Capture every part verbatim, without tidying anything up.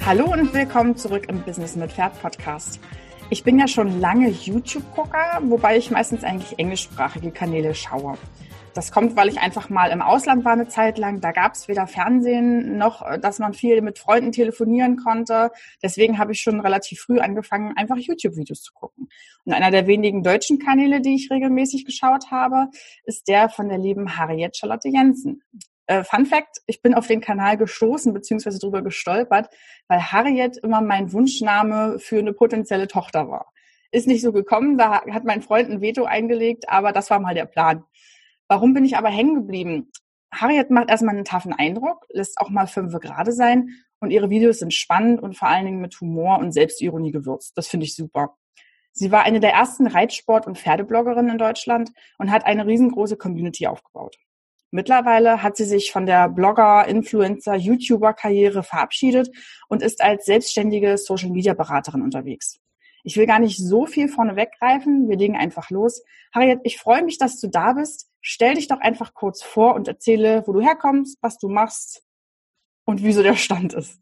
Hallo und willkommen zurück im Business mit Pferd Podcast. Ich bin ja schon lange YouTube-Gucker, wobei ich meistens eigentlich englischsprachige Kanäle schaue. Das kommt, weil ich einfach mal im Ausland war eine Zeit lang. Da gab es weder Fernsehen noch, dass man viel mit Freunden telefonieren konnte. Deswegen habe ich schon relativ früh angefangen, einfach YouTube-Videos zu gucken. Und einer der wenigen deutschen Kanäle, die ich regelmäßig geschaut habe, ist der von der lieben Harriet Charlotte Jensen. Äh, Fun Fact, ich bin auf den Kanal gestoßen bzw. drüber gestolpert, weil Harriet immer mein Wunschname für eine potenzielle Tochter war. Ist nicht so gekommen, da hat mein Freund ein Veto eingelegt, aber das war mal der Plan. Warum bin ich aber hängen geblieben? Harriet macht erstmal einen taffen Eindruck, lässt auch mal fünfe gerade sein und ihre Videos sind spannend und vor allen Dingen mit Humor und Selbstironie gewürzt. Das finde ich super. Sie war eine der ersten Reitsport- und Pferdebloggerinnen in Deutschland und hat eine riesengroße Community aufgebaut. Mittlerweile hat sie sich von der Blogger-, Influencer-, YouTuber-Karriere verabschiedet und ist als selbstständige Social-Media-Beraterin unterwegs. Ich will gar nicht so viel vorne weggreifen, wir legen einfach los. Harriet, ich freue mich, dass du da bist. Stell dich doch einfach kurz vor und erzähle, wo du herkommst, was du machst und wie so der Stand ist.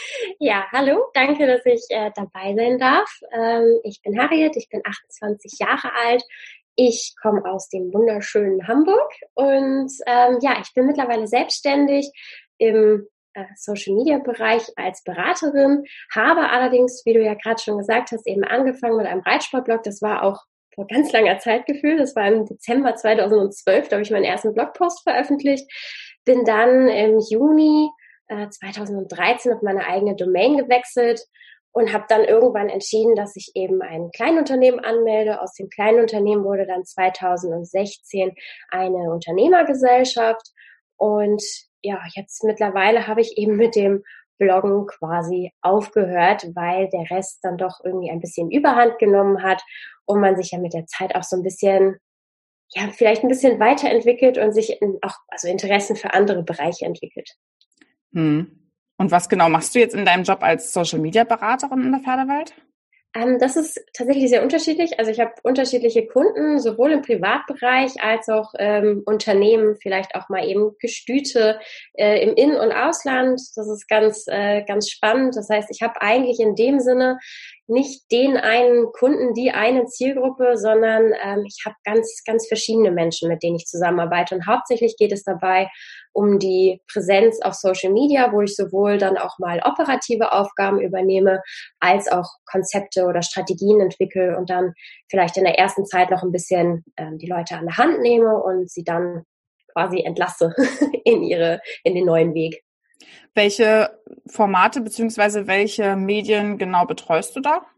Ja, hallo, danke, dass ich äh, dabei sein darf. Ähm, ich bin Harriet, ich bin achtundzwanzig Jahre alt. Ich komme aus dem wunderschönen Hamburg und ähm, ja, ich bin mittlerweile selbstständig im äh, Social-Media-Bereich als Beraterin, habe allerdings, wie du ja gerade schon gesagt hast, eben angefangen mit einem Reitsportblog. Das war auch vor ganz langer Zeit gefühlt. Das war im Dezember zweitausendzwölf, da habe ich meinen ersten Blogpost veröffentlicht. Bin dann im Juni äh, zweitausenddreizehn auf meine eigene Domain gewechselt und habe dann irgendwann entschieden, dass ich eben ein Kleinunternehmen anmelde. Aus dem Kleinunternehmen wurde dann zweitausendsechzehn eine Unternehmergesellschaft. Und ja, jetzt mittlerweile habe ich eben mit dem Bloggen quasi aufgehört, weil der Rest dann doch irgendwie ein bisschen Überhand genommen hat und man sich ja mit der Zeit auch so ein bisschen, ja, vielleicht ein bisschen weiterentwickelt und sich in auch, also Interessen für andere Bereiche entwickelt. Hm. Und was genau machst du jetzt in deinem Job als Social-Media-Beraterin in der Pferdewelt? Ähm, das ist tatsächlich sehr unterschiedlich. Also ich habe unterschiedliche Kunden, sowohl im Privatbereich als auch ähm, Unternehmen, vielleicht auch mal eben Gestüte äh, im In- und Ausland. Das ist ganz, äh, ganz spannend. Das heißt, ich habe eigentlich in dem Sinne nicht den einen Kunden, die eine Zielgruppe, sondern ähm, ich habe ganz, ganz verschiedene Menschen, mit denen ich zusammenarbeite. Und hauptsächlich geht es dabei um die Präsenz auf Social Media, wo ich sowohl dann auch mal operative Aufgaben übernehme, als auch Konzepte oder Strategien entwickle und dann vielleicht in der ersten Zeit noch ein bisschen ähm, die Leute an der Hand nehme und sie dann quasi entlasse in ihre, in den neuen Weg. Welche Formate bzw. welche Medien genau betreust du da?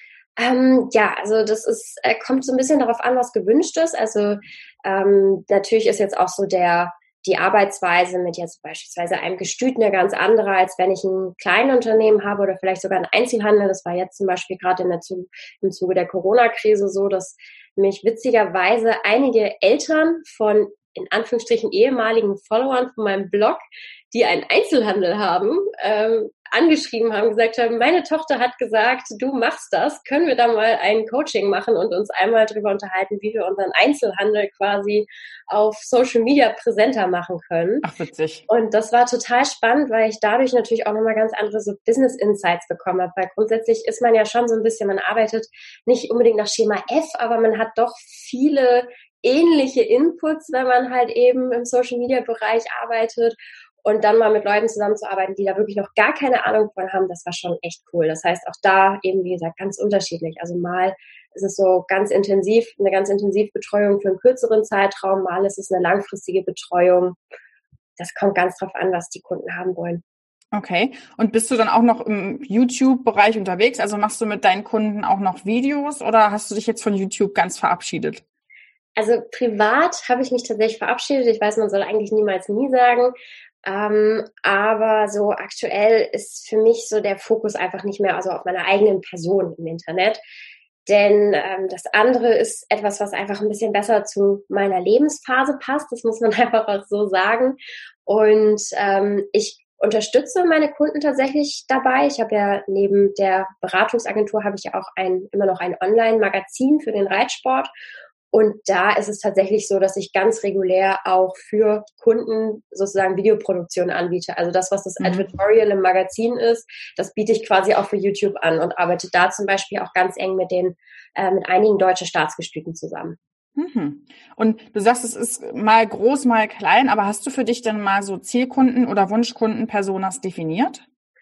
Ähm, ja, also das ist, äh, kommt so ein bisschen darauf an, was gewünscht ist. Also ähm, natürlich ist jetzt auch so der die Arbeitsweise mit jetzt beispielsweise einem Gestüt eine ganz andere, als wenn ich ein Kleinunternehmen habe oder vielleicht sogar einen Einzelhandel. Das war jetzt zum Beispiel gerade in der Zu- im Zuge der Corona-Krise so, dass mich witzigerweise einige Eltern von in Anführungsstrichen ehemaligen Followern von meinem Blog, die einen Einzelhandel haben, ähm, angeschrieben haben, gesagt haben, meine Tochter hat gesagt, du machst das, können wir da mal ein Coaching machen und uns einmal darüber unterhalten, wie wir unseren Einzelhandel quasi auf Social Media präsenter machen können. Ach, witzig. Und das war total spannend, weil ich dadurch natürlich auch nochmal ganz andere so Business Insights bekommen habe, weil grundsätzlich ist man ja schon so ein bisschen, man arbeitet nicht unbedingt nach Schema F, aber man hat doch viele ähnliche Inputs, wenn man halt eben im Social Media Bereich arbeitet. Und dann mal mit Leuten zusammenzuarbeiten, die da wirklich noch gar keine Ahnung von haben, das war schon echt cool. Das heißt, auch da eben, wie gesagt, ganz unterschiedlich. Also mal ist es so ganz intensiv, eine ganz intensiv Betreuung für einen kürzeren Zeitraum, mal ist es eine langfristige Betreuung. Das kommt ganz drauf an, was die Kunden haben wollen. Okay. Und bist du dann auch noch im YouTube-Bereich unterwegs? Also machst du mit deinen Kunden auch noch Videos oder hast du dich jetzt von YouTube ganz verabschiedet? Also privat habe ich mich tatsächlich verabschiedet. Ich weiß, man soll eigentlich niemals nie sagen. Ähm, aber so aktuell ist für mich so der Fokus einfach nicht mehr also auf meiner eigenen Person im Internet. Denn ähm, das andere ist etwas, was einfach ein bisschen besser zu meiner Lebensphase passt. Das muss man einfach auch so sagen. Und ähm, ich unterstütze meine Kunden tatsächlich dabei. Ich habe ja neben der Beratungsagentur habe ich ja auch ein immer noch ein Online-Magazin für den Reitsport. Und da ist es tatsächlich so, dass ich ganz regulär auch für Kunden sozusagen Videoproduktion anbiete. Also das, was das mhm. Advertorial im Magazin ist, das biete ich quasi auch für YouTube an und arbeite da zum Beispiel auch ganz eng mit den, äh, mit einigen deutschen Staatsgestüten zusammen. Mhm. Und du sagst, es ist mal groß, mal klein, aber hast du für dich dann mal so Zielkunden oder Wunschkunden, Personas definiert?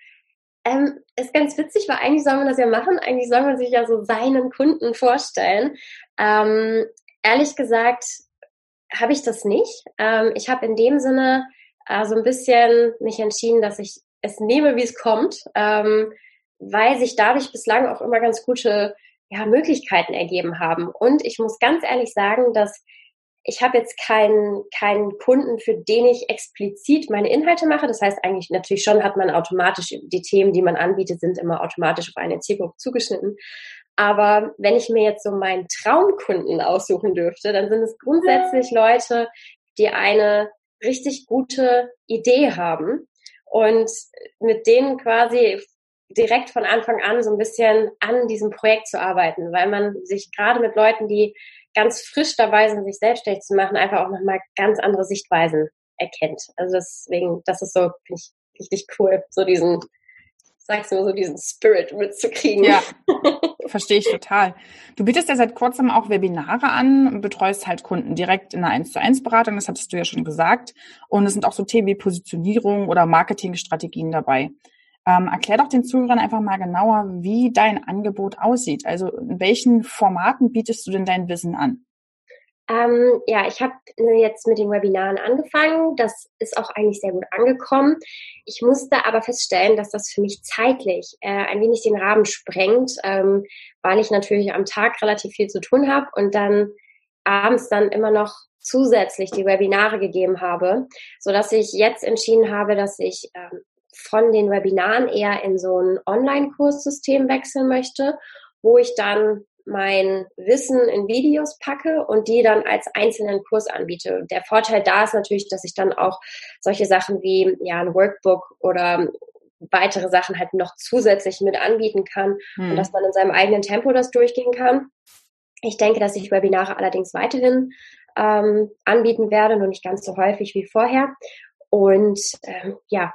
Ähm, ist ganz witzig, weil eigentlich soll man das ja machen. Eigentlich soll man sich ja so seinen Kunden vorstellen. Ähm, ehrlich gesagt habe ich das nicht. Ähm, ich habe in dem Sinne äh, so ein bisschen mich entschieden, dass ich es nehme, wie es kommt, ähm, weil sich dadurch bislang auch immer ganz gute ja, Möglichkeiten ergeben haben. Und ich muss ganz ehrlich sagen, dass ich habe jetzt keinen keinen Kunden, für den ich explizit meine Inhalte mache. Das heißt eigentlich natürlich schon hat man automatisch, die Themen, die man anbietet, sind immer automatisch auf eine Zielgruppe zugeschnitten. Aber wenn ich mir jetzt so meinen Traumkunden aussuchen dürfte, dann sind es grundsätzlich Leute, die eine richtig gute Idee haben und mit denen quasi direkt von Anfang an so ein bisschen an diesem Projekt zu arbeiten, weil man sich gerade mit Leuten, die ganz frisch dabei sind, sich selbstständig zu machen, einfach auch nochmal ganz andere Sichtweisen erkennt. Also deswegen, das ist so, finde ich richtig cool, so diesen, sagst du, so diesen Spirit mitzukriegen. Ja, verstehe ich total. Du bietest ja seit kurzem auch Webinare an und betreust halt Kunden direkt in einer eins zu eins Beratung, das hattest du ja schon gesagt. Und es sind auch so Themen wie Positionierung oder Marketingstrategien dabei. Ähm, erklär doch den Zuhörern einfach mal genauer, wie dein Angebot aussieht. Also in welchen Formaten bietest du denn dein Wissen an? Ähm, ja, ich habe jetzt mit den Webinaren angefangen. Das ist auch eigentlich sehr gut angekommen. Ich musste aber feststellen, dass das für mich zeitlich äh, ein wenig den Rahmen sprengt, ähm, weil ich natürlich am Tag relativ viel zu tun habe und dann abends dann immer noch zusätzlich die Webinare gegeben habe, sodass ich jetzt entschieden habe, dass ich ähm, von den Webinaren eher in so ein Online-Kurssystem wechseln möchte, wo ich dann mein Wissen in Videos packe und die dann als einzelnen Kurs anbiete. Der Vorteil da ist natürlich, dass ich dann auch solche Sachen wie ja ein Workbook oder weitere Sachen halt noch zusätzlich mit anbieten kann hm. und dass man in seinem eigenen Tempo das durchgehen kann. Ich denke, dass ich Webinare allerdings weiterhin ähm, anbieten werde, nur nicht ganz so häufig wie vorher. Und ähm, ja,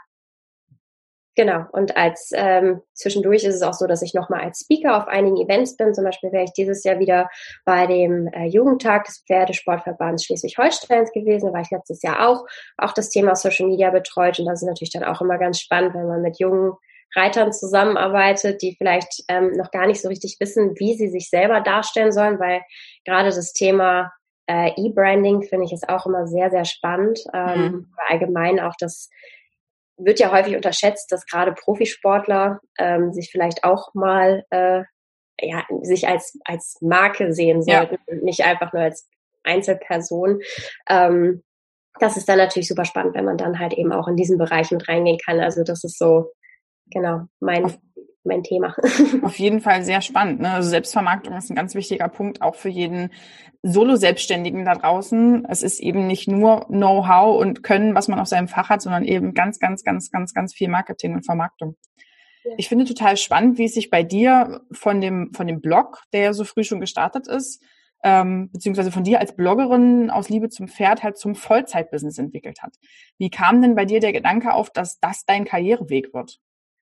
Genau, und als ähm, zwischendurch ist es auch so, dass ich nochmal als Speaker auf einigen Events bin. Zum Beispiel wäre ich dieses Jahr wieder bei dem äh, Jugendtag des Pferdesportverbands Schleswig-Holsteins gewesen. Da war ich letztes Jahr auch, auch das Thema Social Media betreut. Und das ist natürlich dann auch immer ganz spannend, wenn man mit jungen Reitern zusammenarbeitet, die vielleicht ähm, noch gar nicht so richtig wissen, wie sie sich selber darstellen sollen, weil gerade das Thema äh, E-Branding finde ich ist auch immer sehr, sehr spannend. Ähm, mhm. Allgemein auch das wird ja häufig unterschätzt, dass gerade Profisportler ähm, sich vielleicht auch mal äh, ja sich als als Marke sehen sollten ja. und nicht einfach nur als Einzelperson. Ähm, das ist dann natürlich super spannend, wenn man dann halt eben auch in diesen Bereich mit reingehen kann. Also das ist so genau mein Auf mein Thema. Auf jeden Fall sehr spannend. Ne? Also Selbstvermarktung ist ein ganz wichtiger Punkt, auch für jeden Solo-Selbstständigen da draußen. Es ist eben nicht nur Know-how und Können, was man auf seinem Fach hat, sondern eben ganz, ganz, ganz, ganz, ganz viel Marketing und Vermarktung. Ja. Ich finde total spannend, wie es sich bei dir von dem von dem Blog, der ja so früh schon gestartet ist, ähm, beziehungsweise von dir als Bloggerin aus Liebe zum Pferd halt zum Vollzeitbusiness entwickelt hat. Wie kam denn bei dir der Gedanke auf, dass das dein Karriereweg wird?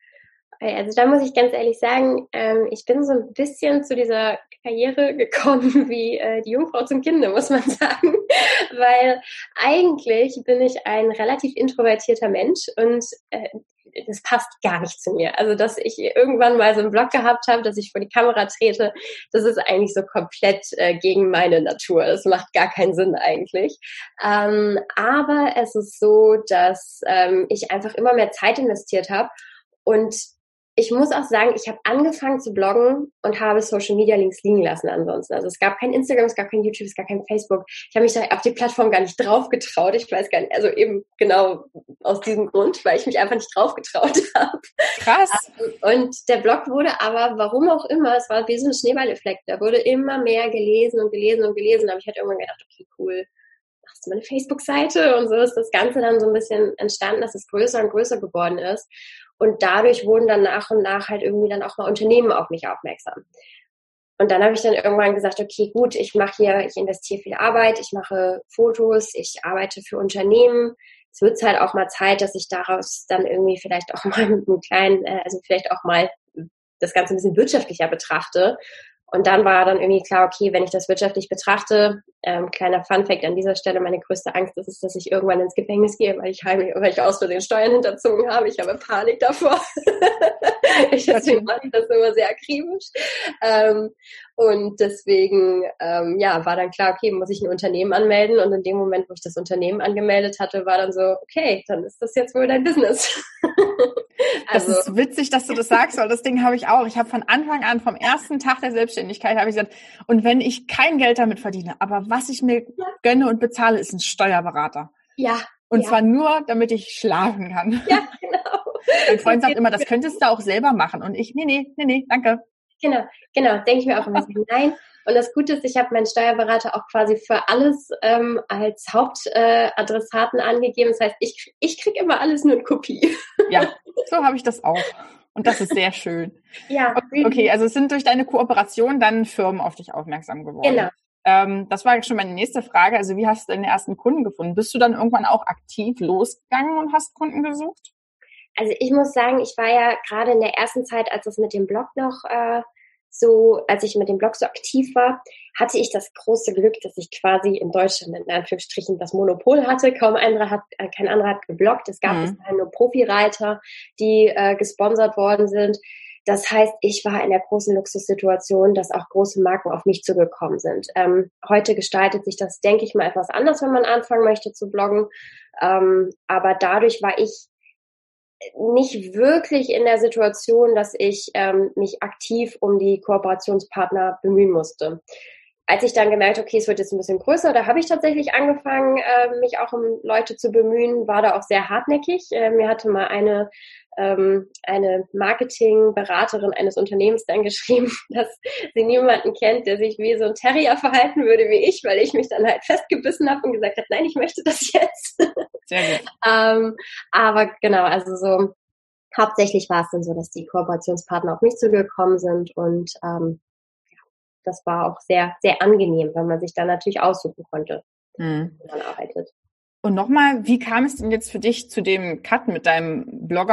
Also da muss ich ganz ehrlich sagen, ähm, ich bin so ein bisschen zu dieser Karriere gekommen wie äh, die Jungfrau zum Kinde, muss man sagen. Weil eigentlich bin ich ein relativ introvertierter Mensch und äh, das passt gar nicht zu mir. Also dass ich irgendwann mal so einen Blog gehabt habe, dass ich vor die Kamera trete, das ist eigentlich so komplett äh, gegen meine Natur. Das macht gar keinen Sinn eigentlich. Ähm, aber es ist so, dass ähm, ich einfach immer mehr Zeit investiert habe und ich muss auch sagen, ich habe angefangen zu bloggen und habe Social Media links liegen lassen ansonsten. Also es gab kein Instagram, es gab kein YouTube, es gab kein Facebook. Ich habe mich da auf die Plattform gar nicht drauf getraut. Ich weiß gar nicht, also eben genau aus diesem Grund, weil ich mich einfach nicht drauf getraut habe. Krass. Und der Blog wurde aber, warum auch immer, es war wie so ein Schneeballeffekt. Da wurde immer mehr gelesen und gelesen und gelesen. Da habe ich halt irgendwann gedacht, okay, cool, machst du mal eine Facebook-Seite? Und so ist das Ganze dann so ein bisschen entstanden, dass es größer und größer geworden ist. Und dadurch wurden dann nach und nach halt irgendwie dann auch mal Unternehmen auf mich aufmerksam. Und dann habe ich dann irgendwann gesagt, okay, gut, ich mache hier, ich investiere viel Arbeit, ich mache Fotos, ich arbeite für Unternehmen. Es wird halt auch mal Zeit, dass ich daraus dann irgendwie vielleicht auch mal einen kleinen, äh, also vielleicht auch mal das Ganze ein bisschen wirtschaftlicher betrachte. Und dann war dann irgendwie klar, okay, wenn ich das wirtschaftlich betrachte, ähm, kleiner Funfact an dieser Stelle, meine größte Angst ist, dass ich irgendwann ins Gefängnis gehe, weil ich heimlich, weil ich aus Versehen Steuern hinterzogen habe. Ich habe Panik davor. ich deswegen mache ich das immer sehr akribisch. Ähm, und deswegen, ähm, ja, war dann klar, okay, muss ich ein Unternehmen anmelden. Und in dem Moment, wo ich das Unternehmen angemeldet hatte, war dann so, okay, dann ist das jetzt wohl dein Business. Also, das ist witzig, dass du das sagst, weil das Ding habe ich auch. Ich habe von Anfang an, vom ersten Tag der Selbstständigkeit, habe ich gesagt, und wenn ich kein Geld damit verdiene, aber was ich mir ja. gönne und bezahle, ist ein Steuerberater. Ja. Und ja. zwar nur, damit ich schlafen kann. Ja, genau. Mein Freund sagt immer, das könntest du auch selber machen. Und ich, nee, nee, nee, nee, danke. Genau, genau, denke ich mir auch immer, nein. Und das Gute ist, ich habe meinen Steuerberater auch quasi für alles ähm, als Hauptadressaten äh, angegeben. Das heißt, ich, ich kriege immer alles nur in Kopie. Ja, so habe ich das auch. Und das ist sehr schön. Ja. Okay, also es sind durch deine Kooperation dann Firmen auf dich aufmerksam geworden. Genau. Ähm, das war schon meine nächste Frage. Also wie hast du deine ersten Kunden gefunden? Bist du dann irgendwann auch aktiv losgegangen und hast Kunden gesucht? Also ich muss sagen, ich war ja gerade in der ersten Zeit, als es mit dem Blog noch äh, so, als ich mit dem Blog so aktiv war, hatte ich das große Glück, dass ich quasi in Deutschland in Anführungsstrichen das Monopol hatte. Kaum anderer hat, äh, kein anderer hat gebloggt. Es gab mhm. bis dahin nur Profireiter, die äh, gesponsert worden sind. Das heißt, ich war in der großen Luxussituation, dass auch große Marken auf mich zugekommen sind. Ähm, heute gestaltet sich das, denke ich mal, etwas anders, wenn man anfangen möchte zu bloggen. Ähm, aber dadurch war ich nicht wirklich in der Situation, dass ich ähm, mich aktiv um die Kooperationspartner bemühen musste. Als ich dann gemerkt habe, okay, es wird jetzt ein bisschen größer, da habe ich tatsächlich angefangen, äh, mich auch um Leute zu bemühen, war da auch sehr hartnäckig. Äh, mir hatte mal eine ähm, eine Marketingberaterin eines Unternehmens dann geschrieben, dass sie niemanden kennt, der sich wie so ein Terrier verhalten würde wie ich, weil ich mich dann halt festgebissen habe und gesagt habe, nein, ich möchte das jetzt. Sehr gut. ähm, aber genau, also so hauptsächlich war es dann so, dass die Kooperationspartner auf mich zugekommen sind und ähm, das war auch sehr, sehr angenehm, weil man sich dann natürlich aussuchen konnte, hm. wie man arbeitet. Und nochmal, wie kam es denn jetzt für dich zu dem Cut mit deinem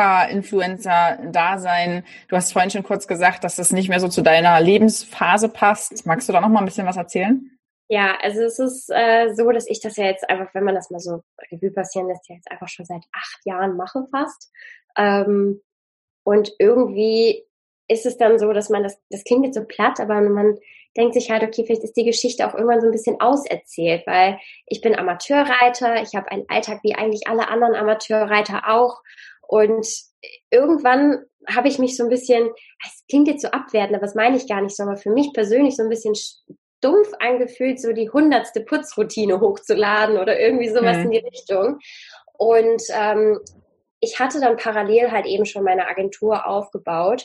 Blogger-Influencer-Dasein? Du hast vorhin schon kurz gesagt, dass das nicht mehr so zu deiner Lebensphase passt. Magst du da nochmal ein bisschen was erzählen? Ja, also es ist äh, so, dass ich das ja jetzt einfach, wenn man das mal so Revue passieren lässt, ja jetzt einfach schon seit acht Jahren mache fast. Ähm, und irgendwie ist es dann so, dass man das, das klingt jetzt so platt, aber man denkt sich halt, okay, vielleicht ist die Geschichte auch irgendwann so ein bisschen auserzählt, weil ich bin Amateurreiter, ich habe einen Alltag wie eigentlich alle anderen Amateurreiter auch und irgendwann habe ich mich so ein bisschen, es klingt jetzt so abwertend, aber das meine ich gar nicht so, aber für mich persönlich so ein bisschen dumpf angefühlt, so die hundertste Putzroutine hochzuladen oder irgendwie sowas mhm. in die Richtung. Und ähm, ich hatte dann parallel halt eben schon meine Agentur aufgebaut,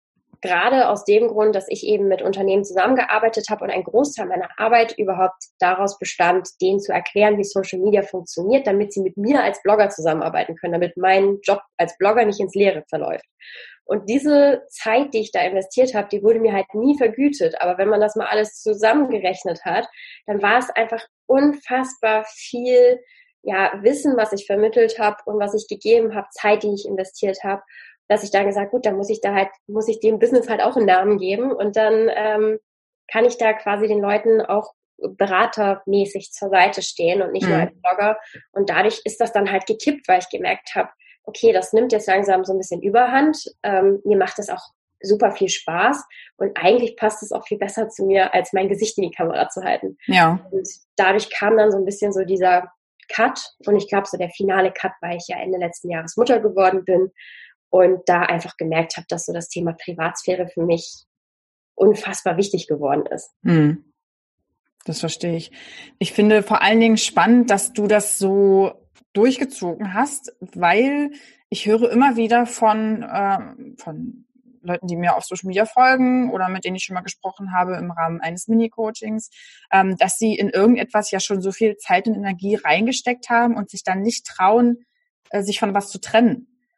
gerade aus dem Grund, dass ich eben mit Unternehmen zusammengearbeitet habe und ein Großteil meiner Arbeit überhaupt daraus bestand, denen zu erklären, wie Social Media funktioniert, damit sie mit mir als Blogger zusammenarbeiten können, damit mein Job als Blogger nicht ins Leere verläuft. Und diese Zeit, die ich da investiert habe, die wurde mir halt nie vergütet. Aber wenn man das mal alles zusammengerechnet hat, dann war es einfach unfassbar viel ja, Wissen, was ich vermittelt habe und was ich gegeben habe, Zeit, die ich investiert habe, dass ich dann gesagt, gut, dann muss ich da halt, muss ich dem Business halt auch einen Namen geben und dann ähm, kann ich da quasi den Leuten auch beratermäßig zur Seite stehen und nicht mhm. nur als Blogger. Und dadurch ist das dann halt gekippt, weil ich gemerkt habe, okay, das nimmt jetzt langsam so ein bisschen Überhand. Ähm, mir macht das auch super viel Spaß und eigentlich passt es auch viel besser zu mir, als mein Gesicht in die Kamera zu halten. Ja. Und dadurch kam dann so ein bisschen so dieser Cut und ich glaube so der finale Cut, weil ich ja Ende letzten Jahres Mutter geworden bin und da einfach gemerkt habe, dass so das Thema Privatsphäre für mich unfassbar wichtig geworden ist. Hm. Das verstehe ich. Ich finde vor allen Dingen spannend, dass du das so durchgezogen hast, weil ich höre immer wieder von, äh, von Leuten, die mir auf Social Media folgen oder mit denen ich schon mal gesprochen habe im Rahmen eines Mini-Coachings, ähm, dass sie in irgendetwas ja schon so viel Zeit und Energie reingesteckt haben und sich dann nicht trauen, äh, sich von was zu trennen.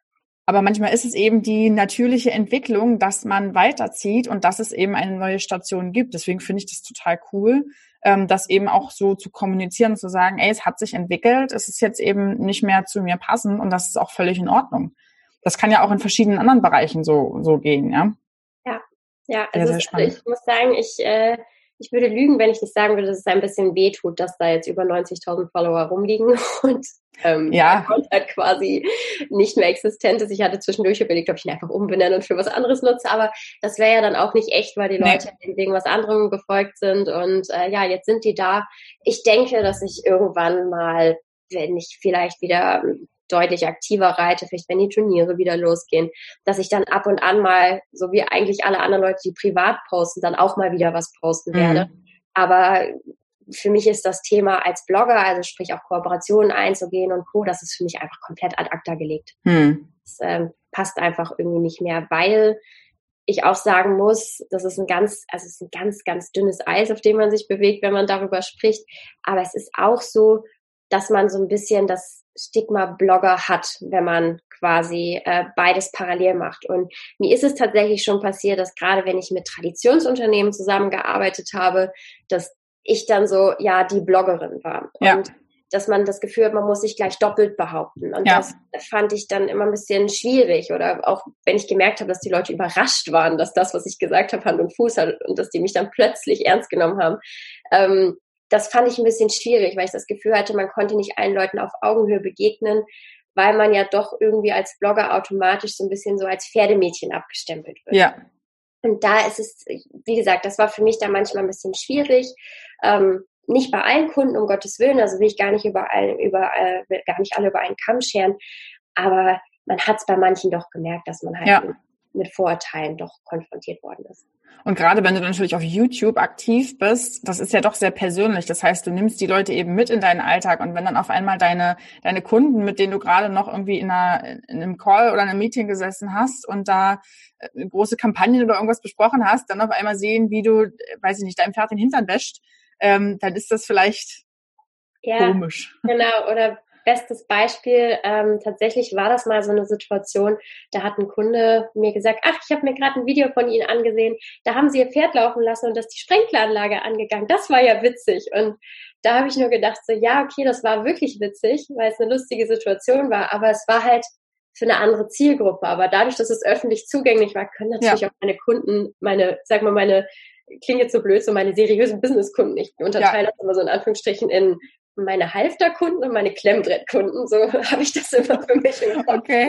Aber manchmal ist es eben die natürliche Entwicklung, dass man weiterzieht und dass es eben eine neue Station gibt. Deswegen finde ich das total cool, ähm, das eben auch so zu kommunizieren und zu sagen, ey, es hat sich entwickelt, es ist jetzt eben nicht mehr zu mir passend und das ist auch völlig in Ordnung. Das kann ja auch in verschiedenen anderen Bereichen so so gehen, ja. Ja, ja, Sehr, also, sehr es, also spannend. ich muss sagen, ich äh, ich würde lügen, wenn ich nicht sagen würde, dass es ein bisschen wehtut, dass da jetzt über neunzigtausend Follower rumliegen und ähm, der Ja, Account halt quasi nicht mehr existent ist. Ich hatte zwischendurch überlegt, ob ich ihn einfach umbenenne und für was anderes nutze, aber das wäre ja dann auch nicht echt, weil die nee. Leute wegen was anderem gefolgt sind und äh, ja, jetzt sind die da. Ich denke, dass ich irgendwann mal, wenn ich vielleicht wieder deutlich aktiver reite, vielleicht wenn die Turniere wieder losgehen, dass ich dann ab und an mal, so wie eigentlich alle anderen Leute, die privat posten, dann auch mal wieder was posten werde. Mhm. Aber für mich ist das Thema als Blogger, also sprich auch Kooperationen einzugehen und Co., das ist für mich einfach komplett ad acta gelegt. Mhm. Das ähm, passt einfach irgendwie nicht mehr, weil ich auch sagen muss, das ist ein ganz, also es ist ein ganz, ganz dünnes Eis, auf dem man sich bewegt, wenn man darüber spricht. Aber es ist auch so, dass man so ein bisschen das Stigma Blogger hat, wenn man quasi äh, beides parallel macht. Und mir ist es tatsächlich schon passiert, dass gerade wenn ich mit Traditionsunternehmen zusammengearbeitet habe, dass ich dann so, ja, die Bloggerin war. Ja. Und dass man das Gefühl hat, man muss sich gleich doppelt behaupten. Und Ja. das fand ich dann immer ein bisschen schwierig. Oder auch wenn ich gemerkt habe, dass die Leute überrascht waren, dass das, was ich gesagt habe, Hand und Fuß hat und dass die mich dann plötzlich ernst genommen haben. Ähm, das fand ich ein bisschen schwierig, weil ich das Gefühl hatte, man konnte nicht allen Leuten auf Augenhöhe begegnen, weil man ja doch irgendwie als Blogger automatisch so ein bisschen so als Pferdemädchen abgestempelt wird. Ja. Und da ist es, wie gesagt, das war für mich da manchmal ein bisschen schwierig. Ähm, nicht bei allen Kunden, um Gottes Willen, also will ich gar nicht überall, überall, will gar nicht alle über einen Kamm scheren, aber man hat es bei manchen doch gemerkt, dass man halt Ja. mit, mit Vorurteilen doch konfrontiert worden ist. Und gerade wenn du natürlich auf YouTube aktiv bist, das ist ja doch sehr persönlich. Das heißt, du nimmst die Leute eben mit in deinen Alltag. Und wenn dann auf einmal deine deine Kunden, mit denen du gerade noch irgendwie in, einer, in einem Call oder einem Meeting gesessen hast und da eine große Kampagne oder irgendwas besprochen hast, dann auf einmal sehen, wie du, weiß ich nicht, deinem Pferd den Hintern wäscht, ähm, dann ist das vielleicht Ja, komisch. genau. Oder bestes Beispiel, ähm, tatsächlich war das mal so eine Situation, da hat ein Kunde mir gesagt, ach, ich habe mir gerade ein Video von Ihnen angesehen, da haben Sie Ihr Pferd laufen lassen und da ist die Sprenkleranlage angegangen. Das war ja witzig. Und da habe ich nur gedacht, so ja, okay, das war wirklich witzig, weil es eine lustige Situation war, aber es war halt für eine andere Zielgruppe. Aber dadurch, dass es öffentlich zugänglich war, können natürlich Ja. auch meine Kunden, meine, sag mal, meine, klingt jetzt so blöd, so meine seriösen Businesskunden, ich unterteile Ja. das immer so in Anführungsstrichen in meine Halfterkunden und meine Klemmbrettkunden, so habe ich das immer für mich im Kopf. Okay.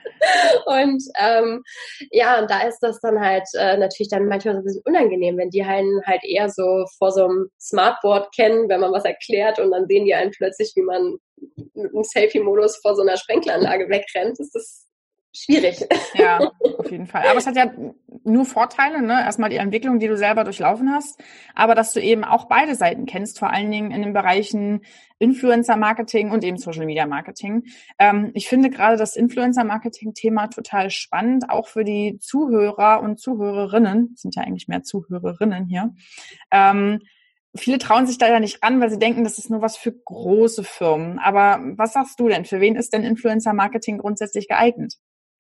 Und ähm, ja, und da ist das dann halt äh, natürlich dann manchmal so ein bisschen unangenehm, wenn die einen halt eher so vor so einem Smartboard kennen, wenn man was erklärt und dann sehen die einen plötzlich, wie man mit einem Selfie-Modus vor so einer Sprenkleranlage wegrennt. Das ist schwierig. Ja, auf jeden Fall. Aber es hat ja nur Vorteile, ne? Erstmal die Entwicklung, die du selber durchlaufen hast, aber dass du eben auch beide Seiten kennst, vor allen Dingen in den Bereichen Influencer-Marketing und eben Social-Media-Marketing. Ähm, ich finde gerade das Influencer-Marketing-Thema total spannend, auch für die Zuhörer und Zuhörerinnen, es sind ja eigentlich mehr Zuhörerinnen hier. Ähm, viele trauen sich da ja nicht ran, weil sie denken, das ist nur was für große Firmen. Aber was sagst du denn? Für wen ist denn Influencer-Marketing grundsätzlich geeignet?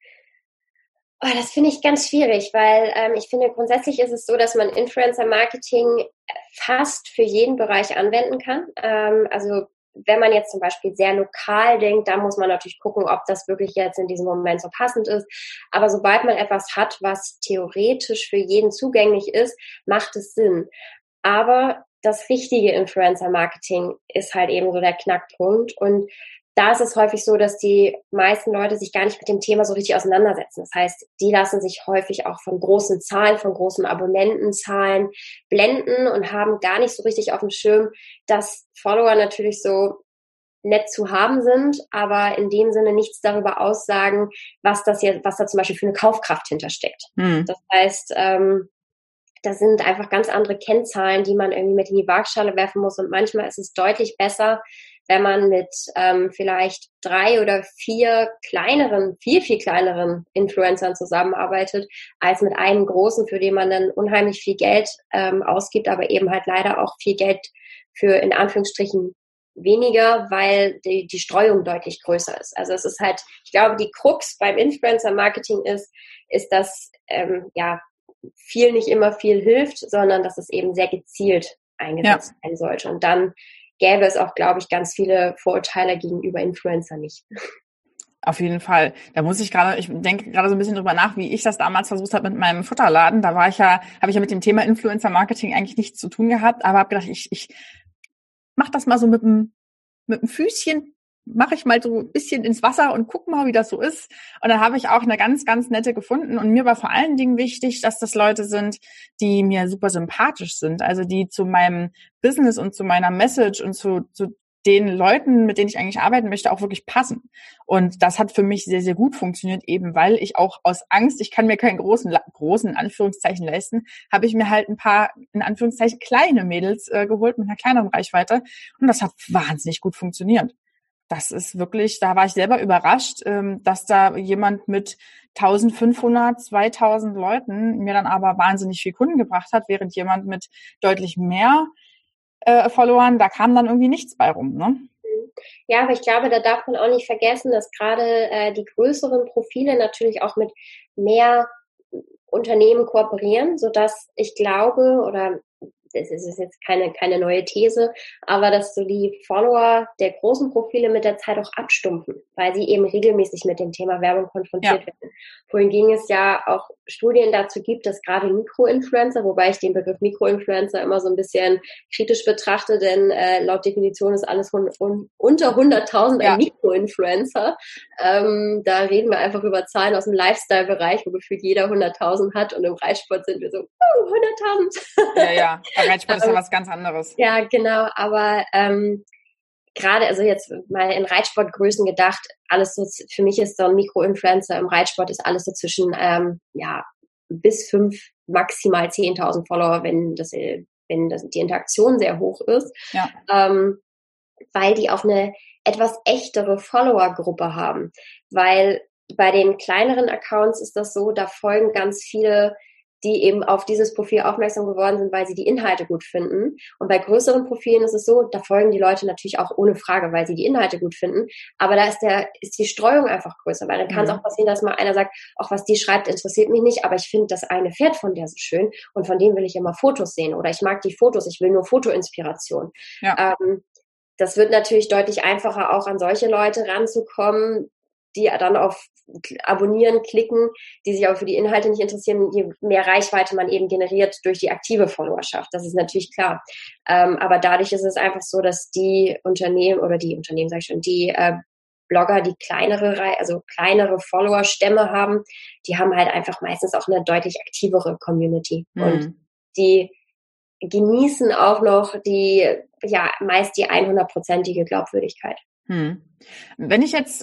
Oh, das finde ich ganz schwierig, weil ähm, ich finde, grundsätzlich ist es so, dass man Influencer-Marketing fast für jeden Bereich anwenden kann. Ähm, also wenn man jetzt zum Beispiel sehr lokal denkt, da muss man natürlich gucken, ob das wirklich jetzt in diesem Moment so passend ist. Aber sobald man etwas hat, was theoretisch für jeden zugänglich ist, macht es Sinn. Aber das richtige Influencer-Marketing ist halt eben so der Knackpunkt. Und da ist es häufig so, dass die meisten Leute sich gar nicht mit dem Thema so richtig auseinandersetzen. Das heißt, die lassen sich häufig auch von großen Zahlen, von großen Abonnentenzahlen blenden und haben gar nicht so richtig auf dem Schirm, dass Follower natürlich so nett zu haben sind, aber in dem Sinne nichts darüber aussagen, was das jetzt, was da zum Beispiel für eine Kaufkraft hintersteckt. Hm. Das heißt, ähm, das sind einfach ganz andere Kennzahlen, die man irgendwie mit in die Waagschale werfen muss. Und manchmal ist es deutlich besser, wenn man mit ähm, vielleicht drei oder vier kleineren, viel, viel kleineren Influencern zusammenarbeitet, als mit einem großen, für den man dann unheimlich viel Geld ähm, ausgibt, aber eben halt leider auch viel Geld für, in Anführungsstrichen, weniger, weil die, die Streuung deutlich größer ist. Also es ist halt, ich glaube, die Krux beim Influencer-Marketing ist, ist, dass ähm, ja viel nicht immer viel hilft, sondern dass es eben sehr gezielt eingesetzt ja. werden sollte. Und dann gäbe es auch, glaube ich, ganz viele Vorurteile gegenüber Influencer nicht. Auf jeden Fall. Da muss ich gerade, ich denke gerade so ein bisschen drüber nach, wie ich das damals versucht habe mit meinem Futterladen. Da war ich ja, habe ich ja mit dem Thema Influencer-Marketing eigentlich nichts zu tun gehabt, aber habe gedacht, ich, ich mache das mal so mit dem, mit dem Füßchen, mache ich mal so ein bisschen ins Wasser und guck mal, wie das so ist. Und dann habe ich auch eine ganz, ganz nette gefunden. Und mir war vor allen Dingen wichtig, dass das Leute sind, die mir super sympathisch sind. Also die zu meinem Business und zu meiner Message und zu, zu den Leuten, mit denen ich eigentlich arbeiten möchte, auch wirklich passen. Und das hat für mich sehr, sehr gut funktioniert, eben weil ich auch aus Angst, ich kann mir keinen großen, großen in Anführungszeichen leisten, habe ich mir halt ein paar, in Anführungszeichen, kleine Mädels äh, geholt mit einer kleineren Reichweite. Und das hat wahnsinnig gut funktioniert. Das ist wirklich, da war ich selber überrascht, ähm, dass da jemand mit eintausendfünfhundert, zweitausend Leuten mir dann aber wahnsinnig viel Kunden gebracht hat, während jemand mit deutlich mehr Äh, Followern, da kam dann irgendwie nichts bei rum, ne? Ja, aber ich glaube, da darf man auch nicht vergessen, dass gerade äh, die größeren Profile natürlich auch mit mehr Unternehmen kooperieren, sodass ich glaube, oder es ist jetzt keine, keine neue These, aber dass so die Follower der großen Profile mit der Zeit auch abstumpfen, weil sie eben regelmäßig mit dem Thema Werbung konfrontiert ja. werden. Wohingegen es ja auch Studien dazu gibt, dass gerade Mikroinfluencer, wobei ich den Begriff Mikroinfluencer immer so ein bisschen kritisch betrachte, denn äh, laut Definition ist alles un- un- unter hunderttausend ja. ein Mikroinfluencer. Ähm, da reden wir einfach über Zahlen aus dem Lifestyle-Bereich, wo gefühlt jeder hunderttausend hat und im Reitsport sind wir so, uh, hunderttausend. Ja, ja. Reitsport ist ja was ganz anderes. Ja, genau, aber ähm, gerade, also jetzt mal in Reitsportgrößen gedacht, alles so, für mich ist so ein Mikroinfluencer im Reitsport ist alles so zwischen, ähm, ja, bis fünf, maximal zehntausend Follower, wenn das, wenn das, die Interaktion sehr hoch ist, ja. ähm, weil die auch eine etwas echtere Follower-Gruppe haben, weil bei den kleineren Accounts ist das so, da folgen ganz viele, die eben auf dieses Profil aufmerksam geworden sind, weil sie die Inhalte gut finden. Und bei größeren Profilen ist es so, da folgen die Leute natürlich auch ohne Frage, weil sie die Inhalte gut finden. Aber da ist der, ist die Streuung einfach größer, weil dann kann es mhm. auch passieren, dass mal einer sagt, auch was die schreibt, interessiert mich nicht, aber ich finde das eine Pferd von der so schön und von dem will ich immer Fotos sehen oder ich mag die Fotos, ich will nur Fotoinspiration. Ja. Ähm, das wird natürlich deutlich einfacher, auch an solche Leute ranzukommen, die dann auf Abonnieren klicken, die sich aber für die Inhalte nicht interessieren, je mehr Reichweite man eben generiert durch die aktive Followerschaft. Das ist natürlich klar. Ähm, aber dadurch ist es einfach so, dass die Unternehmen oder die Unternehmen, sag ich schon, die äh, Blogger, die kleinere, also kleinere Followerstämme haben, die haben halt einfach meistens auch eine deutlich aktivere Community. Mhm. Und die genießen auch noch die, ja, meist die hundertprozentige Glaubwürdigkeit. Hm. Wenn ich jetzt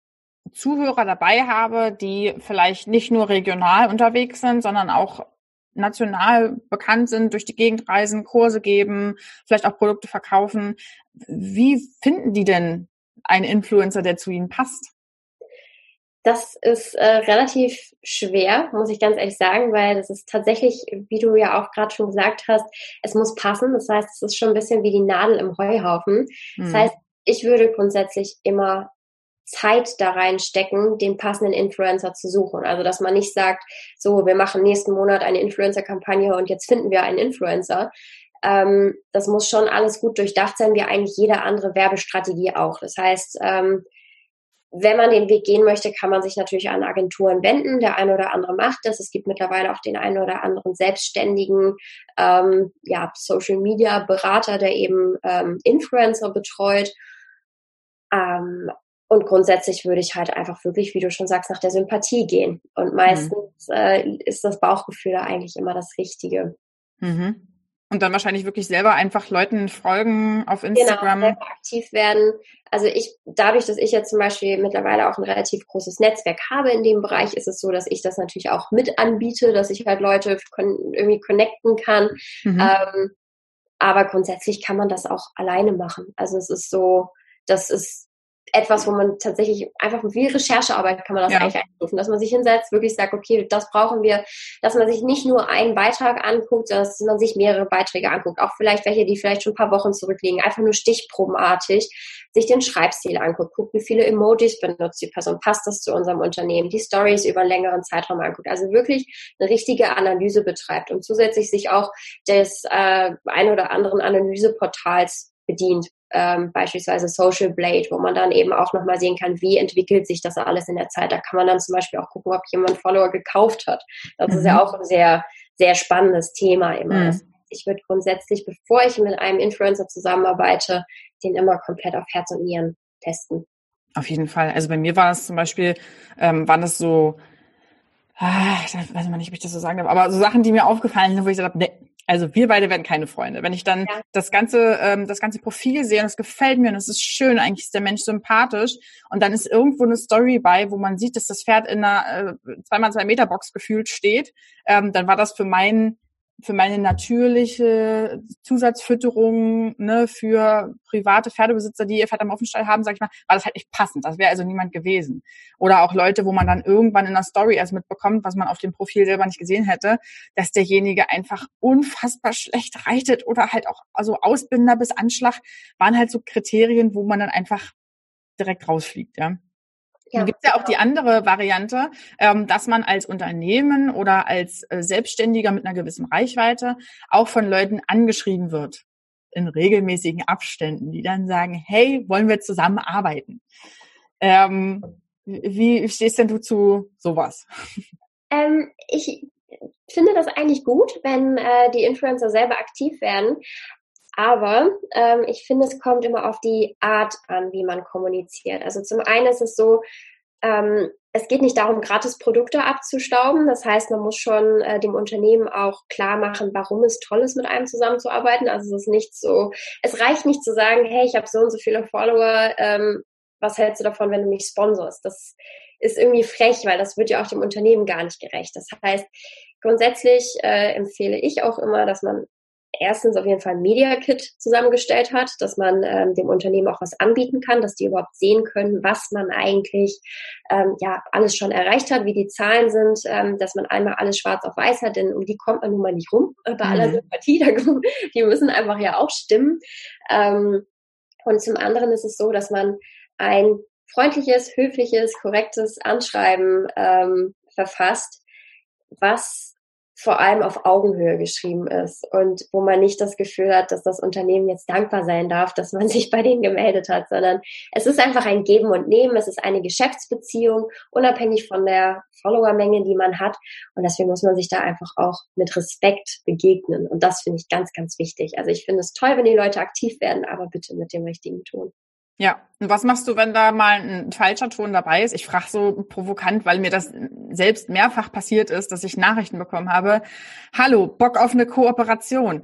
Zuhörer dabei habe, die vielleicht nicht nur regional unterwegs sind, sondern auch national bekannt sind, durch die Gegend reisen, Kurse geben, vielleicht auch Produkte verkaufen. Wie finden die denn einen Influencer, der zu ihnen passt? Das ist äh, relativ schwer, muss ich ganz ehrlich sagen, weil das ist tatsächlich, wie du ja auch gerade schon gesagt hast, es muss passen. Das heißt, es ist schon ein bisschen wie die Nadel im Heuhaufen. Hm. Das heißt, ich würde grundsätzlich immer Zeit da reinstecken, den passenden Influencer zu suchen. Also, dass man nicht sagt, so, wir machen nächsten Monat eine Influencer-Kampagne und jetzt finden wir einen Influencer. Ähm, das muss schon alles gut durchdacht sein, wie eigentlich jede andere Werbestrategie auch. Das heißt, ähm, wenn man den Weg gehen möchte, kann man sich natürlich an Agenturen wenden. Der eine oder andere macht das. Es gibt mittlerweile auch den einen oder anderen selbstständigen ähm, ja, Social-Media-Berater, der eben ähm, Influencer betreut. Ähm, Und grundsätzlich würde ich halt einfach wirklich, wie du schon sagst, nach der Sympathie gehen. Und meistens mhm. äh, ist das Bauchgefühl da eigentlich immer das Richtige. Mhm. Und dann wahrscheinlich wirklich selber einfach Leuten folgen auf Instagram. Genau, selber aktiv werden. Also ich, dadurch, dass ich jetzt zum Beispiel mittlerweile auch ein relativ großes Netzwerk habe in dem Bereich, ist es so, dass ich das natürlich auch mit anbiete, dass ich halt Leute con- irgendwie connecten kann. Mhm. Ähm, aber grundsätzlich kann man das auch alleine machen. Also es ist so, das ist etwas, wo man tatsächlich einfach wie Recherchearbeit kann man das ja. eigentlich einstufen, dass man sich hinsetzt, wirklich sagt, okay, das brauchen wir, dass man sich nicht nur einen Beitrag anguckt, sondern dass man sich mehrere Beiträge anguckt, auch vielleicht welche, die vielleicht schon ein paar Wochen zurückliegen, einfach nur stichprobenartig, sich den Schreibstil anguckt, guckt, wie viele Emojis benutzt die Person, passt das zu unserem Unternehmen, die Stories über einen längeren Zeitraum anguckt, also wirklich eine richtige Analyse betreibt und zusätzlich sich auch des äh, ein oder anderen Analyseportals bedient, ähm, beispielsweise Social Blade, wo man dann eben auch nochmal sehen kann, wie entwickelt sich das alles in der Zeit. Da kann man dann zum Beispiel auch gucken, ob jemand Follower gekauft hat. Das mhm. ist ja auch ein sehr, sehr spannendes Thema immer. Mhm. Ich würde grundsätzlich, bevor ich mit einem Influencer zusammenarbeite, den immer komplett auf Herz und Nieren testen. Auf jeden Fall. Also bei mir war das zum Beispiel, ähm, waren das so, ah, ich weiß mal nicht, ob ich das so sagen darf, aber so Sachen, die mir aufgefallen sind, wo ich gesagt habe, nee, also wir beide werden keine Freunde. Wenn ich dann ja. das ganze ähm, das ganze Profil sehe und es gefällt mir und es ist schön, eigentlich ist der Mensch sympathisch und dann ist irgendwo eine Story bei, wo man sieht, dass das Pferd in einer äh, zwei mal zwei Meter Box gefühlt steht, ähm, dann war das für meinen für meine natürliche Zusatzfütterung, ne, für private Pferdebesitzer, die ihr Pferd am Offenstall haben, sag ich mal, war das halt nicht passend. Das wäre also niemand gewesen. Oder auch Leute, wo man dann irgendwann in der Story erst mitbekommt, was man auf dem Profil selber nicht gesehen hätte, dass derjenige einfach unfassbar schlecht reitet oder halt auch, also Ausbinder bis Anschlag, waren halt so Kriterien, wo man dann einfach direkt rausfliegt, ja. Ja, dann gibt es ja auch die andere Variante, ähm, dass man als Unternehmen oder als äh, Selbstständiger mit einer gewissen Reichweite auch von Leuten angeschrieben wird in regelmäßigen Abständen, die dann sagen, hey, wollen wir zusammenarbeiten? Ähm, wie stehst denn du zu sowas? Ähm, ich finde das eigentlich gut, wenn äh, die Influencer selber aktiv werden. Aber ähm, ich finde, es kommt immer auf die Art an, wie man kommuniziert. Also zum einen ist es so, ähm, es geht nicht darum, gratis Produkte abzustauben. Das heißt, man muss schon äh, dem Unternehmen auch klar machen, warum es toll ist, mit einem zusammenzuarbeiten. Also es ist nicht so, es reicht nicht zu sagen, hey, ich habe so und so viele Follower, ähm, was hältst du davon, wenn du mich sponsorst? Das ist irgendwie frech, weil das wird ja auch dem Unternehmen gar nicht gerecht. Das heißt, grundsätzlich äh, empfehle ich auch immer, dass man erstens auf jeden Fall ein Media Kit zusammengestellt hat, dass man ähm, dem Unternehmen auch was anbieten kann, dass die überhaupt sehen können, was man eigentlich ähm, ja alles schon erreicht hat, wie die Zahlen sind, ähm, dass man einmal alles schwarz auf weiß hat, denn um die kommt man nun mal nicht rum, äh, bei mhm. aller Sympathie, die müssen einfach ja auch stimmen. Ähm, und zum anderen ist es so, dass man ein freundliches, höfliches, korrektes Anschreiben ähm, verfasst, was vor allem auf Augenhöhe geschrieben ist und wo man nicht das Gefühl hat, dass das Unternehmen jetzt dankbar sein darf, dass man sich bei denen gemeldet hat, sondern es ist einfach ein Geben und Nehmen, es ist eine Geschäftsbeziehung, unabhängig von der Followermenge, die man hat, und deswegen muss man sich da einfach auch mit Respekt begegnen und das finde ich ganz, ganz wichtig. Also ich finde es toll, wenn die Leute aktiv werden, aber bitte mit dem richtigen Ton. Ja, und was machst du, wenn da mal ein falscher Ton dabei ist? Ich frage so provokant, weil mir das selbst mehrfach passiert ist, dass ich Nachrichten bekommen habe. Hallo, Bock auf eine Kooperation.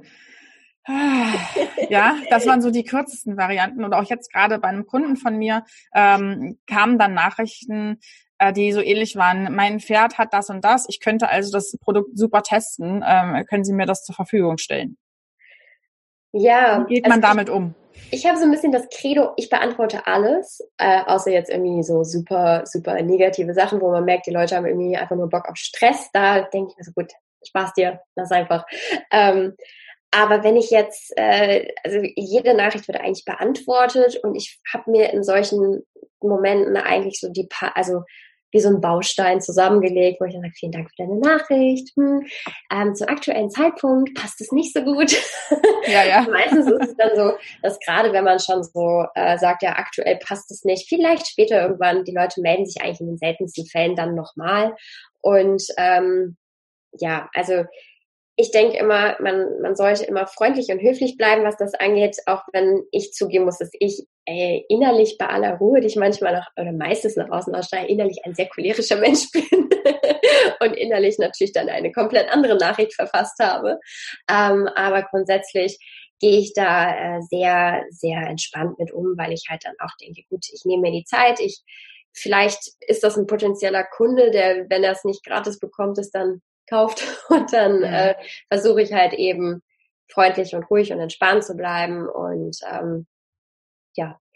Ja, das waren so die kürzesten Varianten. Und auch jetzt gerade bei einem Kunden von mir ähm, kamen dann Nachrichten, äh, die so ähnlich waren. Mein Pferd hat das und das. Ich könnte also das Produkt super testen. Ähm, können Sie mir das zur Verfügung stellen? Ja. Wie geht man also damit um? Ich habe so ein bisschen das Credo, ich beantworte alles, äh, außer jetzt irgendwie so super, super negative Sachen, wo man merkt, die Leute haben irgendwie einfach nur Bock auf Stress. Da denke ich mir so, gut, Spaß dir, lass einfach. Ähm, aber wenn ich jetzt, äh, also jede Nachricht wird eigentlich beantwortet und ich habe mir in solchen Momenten eigentlich so die, pa- also wie so ein Baustein zusammengelegt, wo ich dann sage, vielen Dank für deine Nachricht. Hm, ähm, zum aktuellen Zeitpunkt passt es nicht so gut. Ja, ja. Meistens ist es dann so, dass gerade wenn man schon so äh, sagt, ja, aktuell passt es nicht, vielleicht später irgendwann, die Leute melden sich eigentlich in den seltensten Fällen dann nochmal. Und ähm, ja, also ich denke immer, man, man sollte immer freundlich und höflich bleiben, was das angeht, auch wenn ich zugeben muss, dass ich äh, innerlich bei aller Ruhe, die ich manchmal nach, oder meistens nach außen ausstrahle, innerlich ein sehr cholerischer Mensch bin und innerlich natürlich dann eine komplett andere Nachricht verfasst habe. Ähm, aber grundsätzlich gehe ich da äh, sehr, sehr entspannt mit um, weil ich halt dann auch denke, gut, ich nehme mir die Zeit, ich vielleicht ist das ein potenzieller Kunde, der, wenn er es nicht gratis bekommt, es dann kauft und dann ja. äh, versuche ich halt eben freundlich und ruhig und entspannt zu bleiben und ähm, ja, ich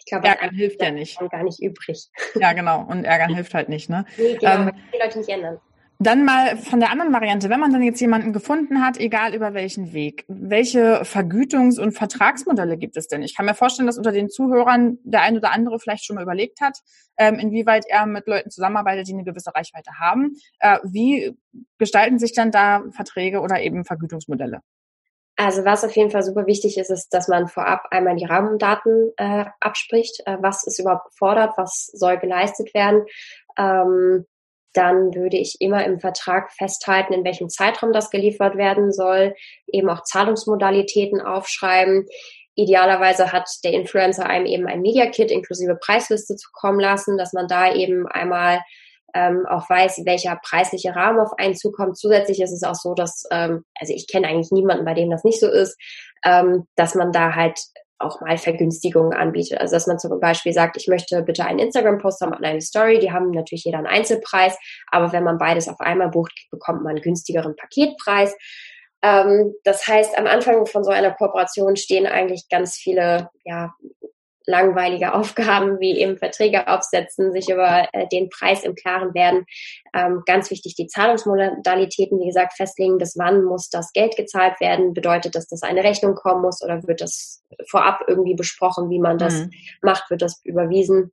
glaube, Ärgern hilft ja nicht. Gar nicht übrig. Ja, genau. Und Ärgern hilft halt nicht, ne? Nee, genau, Ähm, man kann die Leute nicht ändern. Dann mal von der anderen Variante, wenn man dann jetzt jemanden gefunden hat, egal über welchen Weg, welche Vergütungs- und Vertragsmodelle gibt es denn? Ich kann mir vorstellen, dass unter den Zuhörern der ein oder andere vielleicht schon mal überlegt hat, ähm, inwieweit er mit Leuten zusammenarbeitet, die eine gewisse Reichweite haben. Äh, wie gestalten sich dann da Verträge oder eben Vergütungsmodelle? Also was auf jeden Fall super wichtig ist, ist, dass man vorab einmal die Rahmendaten äh, abspricht. Äh, was ist überhaupt gefordert? Was soll geleistet werden? Ähm, dann würde ich immer im Vertrag festhalten, in welchem Zeitraum das geliefert werden soll, eben auch Zahlungsmodalitäten aufschreiben. Idealerweise hat der Influencer einem eben ein Media Kit inklusive Preisliste zukommen lassen, dass man da eben einmal ähm, auch weiß, welcher preisliche Rahmen auf einen zukommt. Zusätzlich ist es auch so, dass, ähm, also ich kenne eigentlich niemanden, bei dem das nicht so ist, ähm, dass man da halt auch mal Vergünstigungen anbietet. Also dass man zum Beispiel sagt, ich möchte bitte einen Instagram-Post haben und eine Story, die haben natürlich jeder einen Einzelpreis, aber wenn man beides auf einmal bucht, bekommt man einen günstigeren Paketpreis. Ähm, das heißt, am Anfang von so einer Kooperation stehen eigentlich ganz viele, ja, langweilige Aufgaben wie eben Verträge aufsetzen, sich über äh, den Preis im Klaren werden. Ähm, ganz wichtig, die Zahlungsmodalitäten, wie gesagt, festlegen, bis wann muss das Geld gezahlt werden. Bedeutet das, dass eine Rechnung kommen muss oder wird das vorab irgendwie besprochen, wie man das mhm. macht, wird das überwiesen.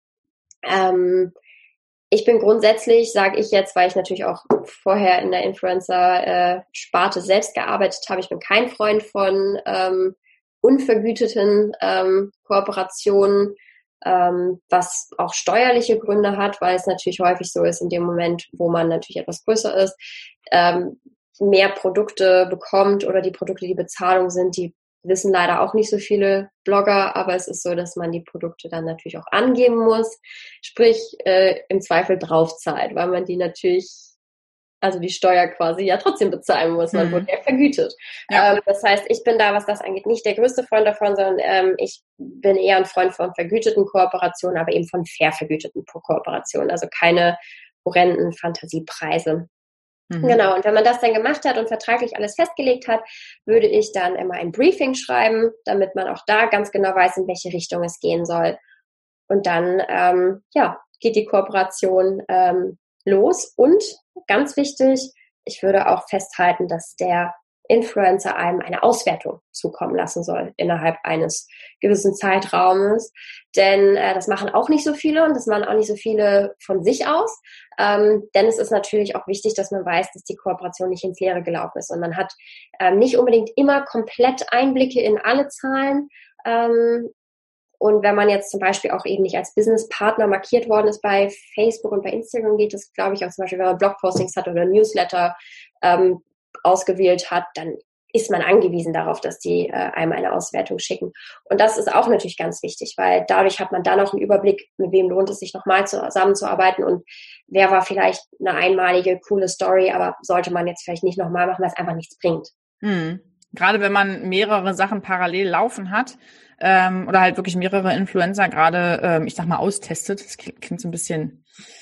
Ähm, ich bin grundsätzlich, sage ich jetzt, weil ich natürlich auch vorher in der Influencer-Sparte selbst gearbeitet habe, ich bin kein Freund von ähm, unvergüteten ähm, Kooperationen, ähm, was auch steuerliche Gründe hat, weil es natürlich häufig so ist, in dem Moment, wo man natürlich etwas größer ist, ähm, mehr Produkte bekommt oder die Produkte, die Bezahlung sind, die wissen leider auch nicht so viele Blogger, aber es ist so, dass man die Produkte dann natürlich auch angeben muss, sprich äh, im Zweifel draufzahlt, weil man die natürlich, also die Steuer quasi ja trotzdem bezahlen muss, man mhm. wurde ja vergütet. Ja. Ähm, das heißt, ich bin da, was das angeht, nicht der größte Freund davon, sondern ähm, ich bin eher ein Freund von vergüteten Kooperationen, aber eben von fair vergüteten Kooperationen, also keine horrenden Fantasiepreise. Mhm. Genau, und wenn man das dann gemacht hat und vertraglich alles festgelegt hat, würde ich dann immer ein Briefing schreiben, damit man auch da ganz genau weiß, in welche Richtung es gehen soll. Und dann, ähm, ja, geht die Kooperation ähm, los. Und ganz wichtig, ich würde auch festhalten, dass der Influencer einem eine Auswertung zukommen lassen soll innerhalb eines gewissen Zeitraumes. Denn äh, das machen auch nicht so viele und das machen auch nicht so viele von sich aus. Ähm, denn es ist natürlich auch wichtig, dass man weiß, dass die Kooperation nicht ins Leere gelaufen ist. Und man hat ähm, nicht unbedingt immer komplett Einblicke in alle Zahlen. Ähm, Und wenn man jetzt zum Beispiel auch eben nicht als Businesspartner markiert worden ist bei Facebook und bei Instagram, geht das, glaube ich, auch zum Beispiel, wenn man Blogpostings hat oder Newsletter ähm, ausgewählt hat, dann ist man angewiesen darauf, dass die äh, einem eine Auswertung schicken. Und das ist auch natürlich ganz wichtig, weil dadurch hat man dann auch einen Überblick, mit wem lohnt es sich nochmal zusammenzuarbeiten und wer war vielleicht eine einmalige, coole Story, aber sollte man jetzt vielleicht nicht nochmal machen, weil es einfach nichts bringt. Hm. Gerade wenn man mehrere Sachen parallel laufen hat, ähm, oder halt wirklich mehrere Influencer gerade, ähm, ich sag mal, austestet. Das klingt so ein bisschen,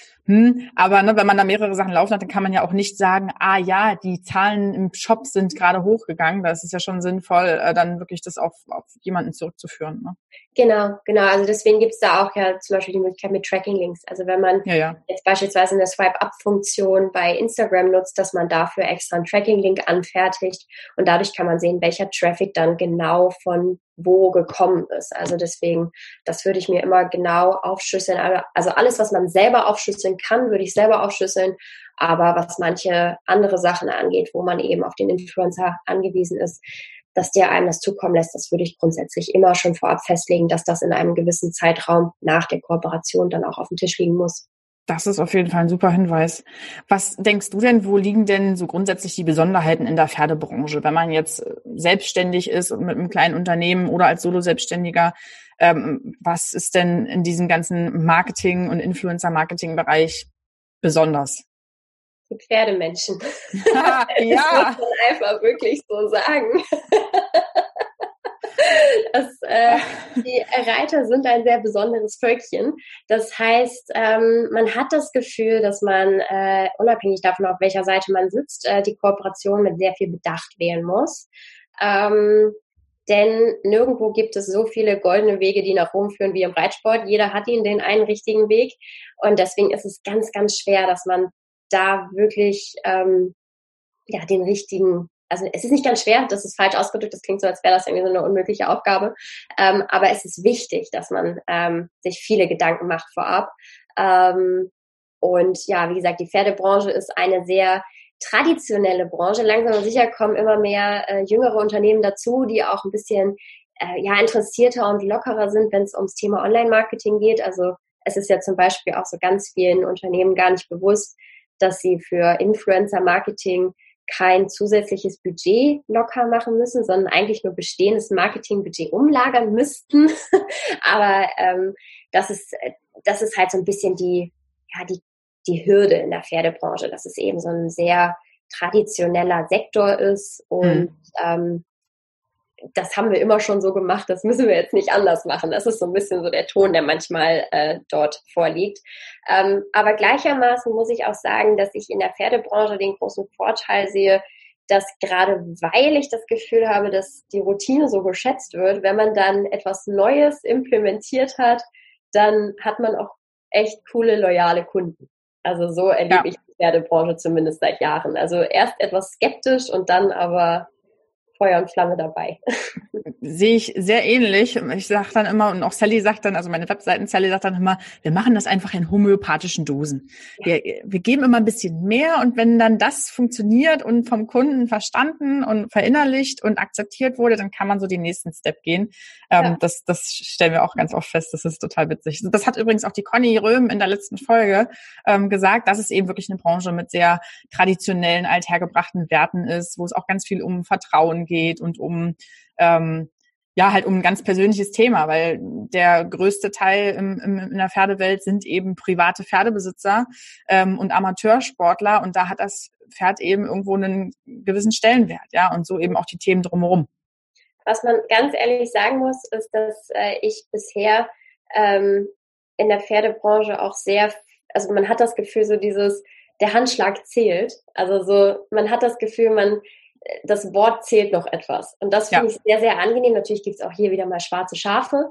hm, aber ne, wenn man da mehrere Sachen laufen hat, dann kann man ja auch nicht sagen, ah ja, die Zahlen im Shop sind gerade hochgegangen. Da ist es ja schon sinnvoll, äh, dann wirklich das auf, auf jemanden zurückzuführen. Ne? Genau, genau. Also deswegen gibt es da auch ja zum Beispiel die Möglichkeit mit Tracking-Links. Also wenn man ja, ja. jetzt beispielsweise eine Swipe-Up-Funktion bei Instagram nutzt, dass man dafür extra einen Tracking-Link anfertigt und dadurch kann man sehen, welcher Traffic dann genau von wo gekommen ist. Also deswegen, das würde ich mir immer genau aufschlüsseln. Also alles, was man selber aufschlüsseln kann, würde ich selber aufschlüsseln. Aber was manche andere Sachen angeht, wo man eben auf den Influencer angewiesen ist, dass der einem das zukommen lässt, das würde ich grundsätzlich immer schon vorab festlegen, dass das in einem gewissen Zeitraum nach der Kooperation dann auch auf dem Tisch liegen muss. Das ist auf jeden Fall ein super Hinweis. Was denkst du denn, wo liegen denn so grundsätzlich die Besonderheiten in der Pferdebranche? Wenn man jetzt selbstständig ist und mit einem kleinen Unternehmen oder als Solo-Selbstständiger, ähm, was ist denn in diesem ganzen Marketing- und Influencer-Marketing-Bereich besonders? Die Pferdemenschen. Ja. Das muss man einfach wirklich so sagen. Das, äh, die Reiter sind ein sehr besonderes Völkchen. Das heißt, ähm, man hat das Gefühl, dass man, äh, unabhängig davon, auf welcher Seite man sitzt, äh, die Kooperation mit sehr viel Bedacht wählen muss. Ähm, denn nirgendwo gibt es so viele goldene Wege, die nach Rom führen wie im Reitsport. Jeder hat ihn, den einen richtigen Weg. Und deswegen ist es ganz, ganz schwer, dass man da wirklich ähm, ja den richtigen, also es ist nicht ganz schwer, das ist falsch ausgedrückt, das klingt so, als wäre das irgendwie so eine unmögliche Aufgabe, ähm, aber es ist wichtig, dass man ähm, sich viele Gedanken macht vorab. Ähm, und ja, wie gesagt, die Pferdebranche ist eine sehr traditionelle Branche. Langsam aber sicher kommen immer mehr äh, jüngere Unternehmen dazu, die auch ein bisschen äh, ja interessierter und lockerer sind, wenn es ums Thema Online-Marketing geht. Also es ist ja zum Beispiel auch so ganz vielen Unternehmen gar nicht bewusst, dass sie für Influencer-Marketing kein zusätzliches Budget locker machen müssen, sondern eigentlich nur bestehendes Marketingbudget umlagern müssten. Aber ähm, das ist das ist halt so ein bisschen die ja die die Hürde in der Pferdebranche, dass es eben so ein sehr traditioneller Sektor ist und mhm. ähm, das haben wir immer schon so gemacht, das müssen wir jetzt nicht anders machen. Das ist so ein bisschen so der Ton, der manchmal äh, dort vorliegt. Ähm, aber gleichermaßen muss ich auch sagen, dass ich in der Pferdebranche den großen Vorteil sehe, dass gerade weil ich das Gefühl habe, dass die Routine so geschätzt wird, wenn man dann etwas Neues implementiert hat, dann hat man auch echt coole, loyale Kunden. Also so erlebe ja. ich die Pferdebranche zumindest seit Jahren. Also erst etwas skeptisch und dann aber Feuer und Flamme dabei. Sehe ich sehr ähnlich. Ich sage dann immer, und auch Sally sagt dann, also meine Webseiten, Sally sagt dann immer, wir machen das einfach in homöopathischen Dosen. Ja. Wir, wir geben immer ein bisschen mehr und wenn dann das funktioniert und vom Kunden verstanden und verinnerlicht und akzeptiert wurde, dann kann man so den nächsten Step gehen. Ähm, ja. das, das stellen wir auch ganz oft fest. Das ist total witzig. Das hat übrigens auch die Conny Röhm in der letzten Folge ähm, gesagt, dass es eben wirklich eine Branche mit sehr traditionellen, althergebrachten Werten ist, wo es auch ganz viel um Vertrauen geht und um ähm, ja halt um ein ganz persönliches Thema, weil der größte Teil im, im, in der Pferdewelt sind eben private Pferdebesitzer ähm, und Amateursportler und da hat das Pferd eben irgendwo einen gewissen Stellenwert, ja, und so eben auch die Themen drumherum. Was man ganz ehrlich sagen muss, ist, dass äh, ich bisher ähm, in der Pferdebranche auch sehr, also man hat das Gefühl, so dieses, der Handschlag zählt, also so, man hat das Gefühl, man das Wort zählt noch etwas. Und das finde ja. ich sehr, sehr angenehm. Natürlich gibt es auch hier wieder mal schwarze Schafe.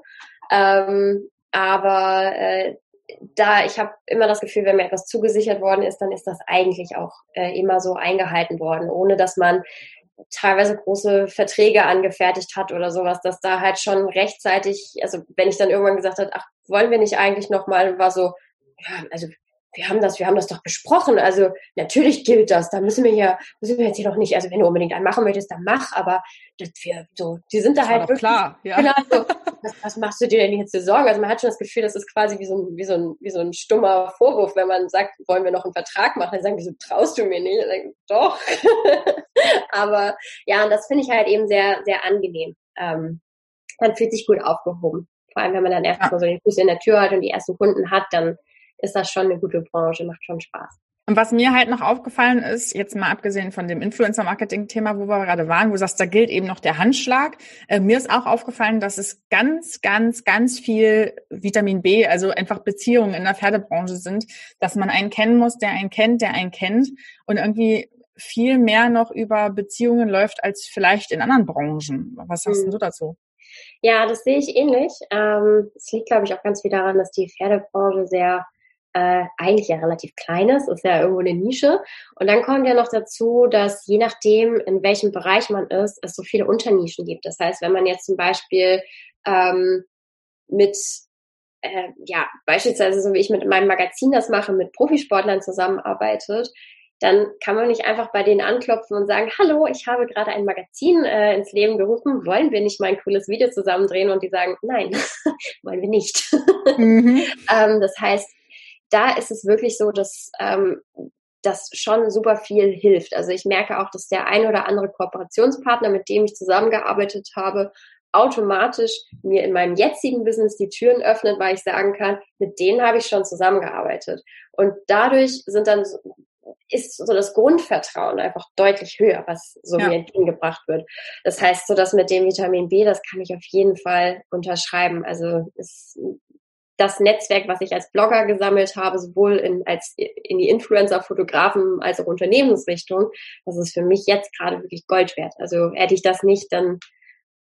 Ähm, aber äh, da, ich habe immer das Gefühl, wenn mir etwas zugesichert worden ist, dann ist das eigentlich auch äh, immer so eingehalten worden, ohne dass man teilweise große Verträge angefertigt hat oder sowas, dass da halt schon rechtzeitig, also wenn ich dann irgendwann gesagt habe, ach, wollen wir nicht eigentlich nochmal, war so, ja, also wir haben das, wir haben das doch besprochen, also natürlich gilt das, da müssen wir hier, müssen wir jetzt hier noch nicht, also wenn du unbedingt einen machen möchtest, dann mach, aber das wir so, die sind da das halt wirklich, klar, ja. Genau, so, was, was machst du dir denn jetzt für Sorgen? Also man hat schon das Gefühl, das ist quasi wie so ein, wie so ein, wie so ein stummer Vorwurf, wenn man sagt, wollen wir noch einen Vertrag machen, dann sagen die so, traust du mir nicht? Dann denke ich, doch. Aber ja, und das finde ich halt eben sehr, sehr angenehm. Ähm, man fühlt sich gut aufgehoben. Vor allem, wenn man dann erstmal ja. so den Fuß in der Tür hat und die ersten Kunden hat, dann ist das schon eine gute Branche, macht schon Spaß. Und was mir halt noch aufgefallen ist, jetzt mal abgesehen von dem Influencer-Marketing-Thema, wo wir gerade waren, wo du sagst, da gilt eben noch der Handschlag. Äh, mir ist auch aufgefallen, dass es ganz, ganz, ganz viel Vitamin B, also einfach Beziehungen in der Pferdebranche sind, dass man einen kennen muss, der einen kennt, der einen kennt und irgendwie viel mehr noch über Beziehungen läuft als vielleicht in anderen Branchen. Was sagst hm. du dazu? Ja, das sehe ich ähnlich. Ähm, es liegt, glaube ich, auch ganz viel daran, dass die Pferdebranche sehr Äh, eigentlich ja relativ kleines, ist ja irgendwo eine Nische. Und dann kommt ja noch dazu, dass je nachdem, in welchem Bereich man ist, es so viele Unternischen gibt. Das heißt, wenn man jetzt zum Beispiel ähm, mit, äh, ja, beispielsweise so wie ich mit meinem Magazin das mache, mit Profisportlern zusammenarbeitet, dann kann man nicht einfach bei denen anklopfen und sagen, hallo, ich habe gerade ein Magazin äh, ins Leben gerufen, wollen wir nicht mal ein cooles Video zusammen drehen? Und die sagen, nein, wollen wir nicht. Mhm. ähm, das heißt, da ist es wirklich so, dass ähm, das schon super viel hilft. Also ich merke auch, dass der ein oder andere Kooperationspartner, mit dem ich zusammengearbeitet habe, automatisch mir in meinem jetzigen Business die Türen öffnet, weil ich sagen kann, mit denen habe ich schon zusammengearbeitet. Und dadurch sind dann so, ist so das Grundvertrauen einfach deutlich höher, was so ja. mir entgegengebracht wird. Das heißt, so das mit dem Vitamin B, das kann ich auf jeden Fall unterschreiben. Also es das Netzwerk, was ich als Blogger gesammelt habe, sowohl in, als in die Influencer, Fotografen als auch Unternehmensrichtung, das ist für mich jetzt gerade wirklich Gold wert. Also hätte ich das nicht, dann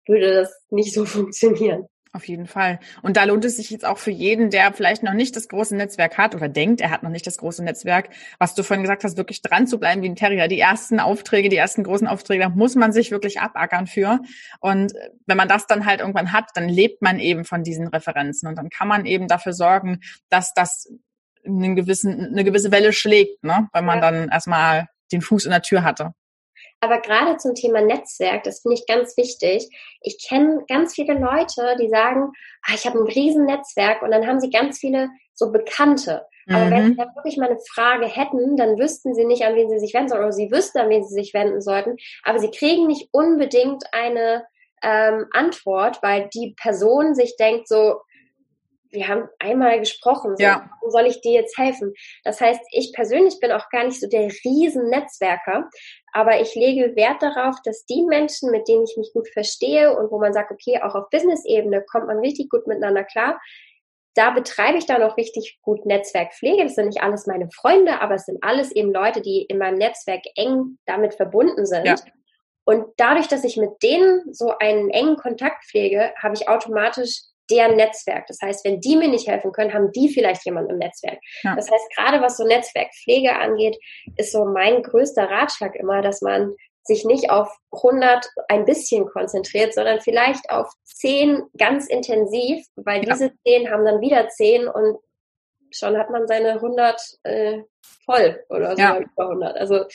würde das nicht so funktionieren. Auf jeden Fall. Und da lohnt es sich jetzt auch für jeden, der vielleicht noch nicht das große Netzwerk hat oder denkt, er hat noch nicht das große Netzwerk, was du vorhin gesagt hast, wirklich dran zu bleiben wie ein Terrier. Die ersten Aufträge, die ersten großen Aufträge, da muss man sich wirklich abackern für. Und wenn man das dann halt irgendwann hat, dann lebt man eben von diesen Referenzen. Und dann kann man eben dafür sorgen, dass das einen gewissen, eine gewisse Welle schlägt, ne? Wenn man ja. dann erstmal den Fuß in der Tür hatte. Aber gerade zum Thema Netzwerk, das finde ich ganz wichtig. Ich kenne ganz viele Leute, die sagen, ah, ich habe ein riesen Netzwerk und dann haben sie ganz viele so Bekannte. Aber mhm. wenn sie da wirklich mal eine Frage hätten, dann wüssten sie nicht, an wen sie sich wenden sollen oder sie wüssten, an wen sie sich wenden sollten. Aber sie kriegen nicht unbedingt eine ähm, Antwort, weil die Person sich denkt so, wir haben einmal gesprochen, so, ja. warum soll ich dir jetzt helfen? Das heißt, ich persönlich bin auch gar nicht so der Riesen-Netzwerker, aber ich lege Wert darauf, dass die Menschen, mit denen ich mich gut verstehe und wo man sagt, okay, auch auf Business-Ebene kommt man richtig gut miteinander klar, da betreibe ich dann auch richtig gut Netzwerkpflege. Das sind nicht alles meine Freunde, aber es sind alles eben Leute, die in meinem Netzwerk eng damit verbunden sind. Ja. Und dadurch, dass ich mit denen so einen engen Kontakt pflege, habe ich automatisch deren Netzwerk. Das heißt, wenn die mir nicht helfen können, haben die vielleicht jemanden im Netzwerk. Ja. Das heißt, gerade was so Netzwerkpflege angeht, ist so mein größter Ratschlag immer, dass man sich nicht auf hundert ein bisschen konzentriert, sondern vielleicht auf zehn ganz intensiv, weil ja. diese zehn haben dann wieder zehn und schon hat man seine hundert äh, voll oder so ja. über hundert. Also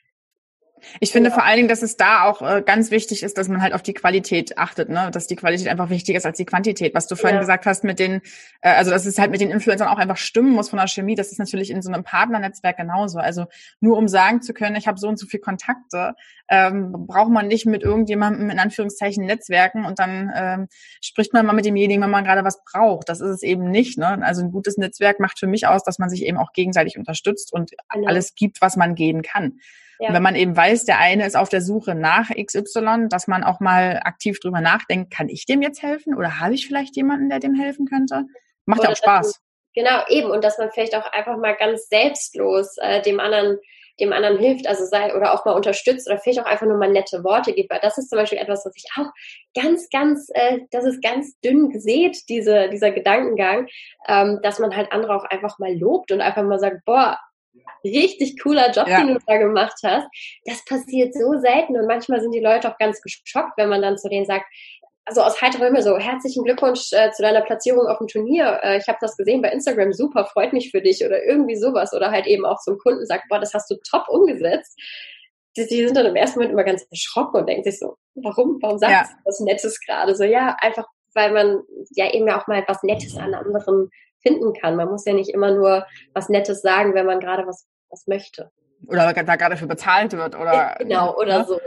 ich finde ja. vor allen Dingen, dass es da auch äh, ganz wichtig ist, dass man halt auf die Qualität achtet, ne, dass die Qualität einfach wichtiger ist als die Quantität. Was du vorhin ja. gesagt hast mit den, äh, also dass es halt mit den Influencern auch einfach stimmen muss von der Chemie, das ist natürlich in so einem Partnernetzwerk genauso. Also nur um sagen zu können, ich habe so und so viele Kontakte, ähm, braucht man nicht mit irgendjemandem in Anführungszeichen Netzwerken und dann ähm, spricht man mal mit demjenigen, wenn man gerade was braucht. Das ist es eben nicht, ne? Also ein gutes Netzwerk macht für mich aus, dass man sich eben auch gegenseitig unterstützt und genau. alles gibt, was man geben kann. Ja. Und wenn man eben weiß, der eine ist auf der Suche nach X Y, dass man auch mal aktiv drüber nachdenkt, kann ich dem jetzt helfen oder habe ich vielleicht jemanden, der dem helfen könnte? Macht ja auch Spaß. Man, genau, eben. Und dass man vielleicht auch einfach mal ganz selbstlos äh, dem anderen dem anderen hilft, also sei oder auch mal unterstützt oder vielleicht auch einfach nur mal nette Worte gibt, weil das ist zum Beispiel etwas, was ich auch ganz, ganz, äh, das ist ganz dünn gesät, diese, dieser Gedankengang, ähm, dass man halt andere auch einfach mal lobt und einfach mal sagt, boah, richtig cooler Job, ja. den du da gemacht hast. Das passiert so selten und manchmal sind die Leute auch ganz geschockt, wenn man dann zu denen sagt, also aus heiterem Himmel so, herzlichen Glückwunsch äh, zu deiner Platzierung auf dem Turnier. Äh, ich habe das gesehen bei Instagram, super, freut mich für dich oder irgendwie sowas. Oder halt eben auch zum Kunden sagt, boah, das hast du top umgesetzt. Die, die sind dann im ersten Moment immer ganz erschrocken und denken sich so, warum, warum sagst ja. du was Nettes gerade? So, ja, einfach, weil man ja eben auch mal was Nettes an anderen finden kann. Man muss ja nicht immer nur was Nettes sagen, wenn man gerade was, was möchte. Oder da gerade für bezahlt wird. Oder genau, oder ne? so.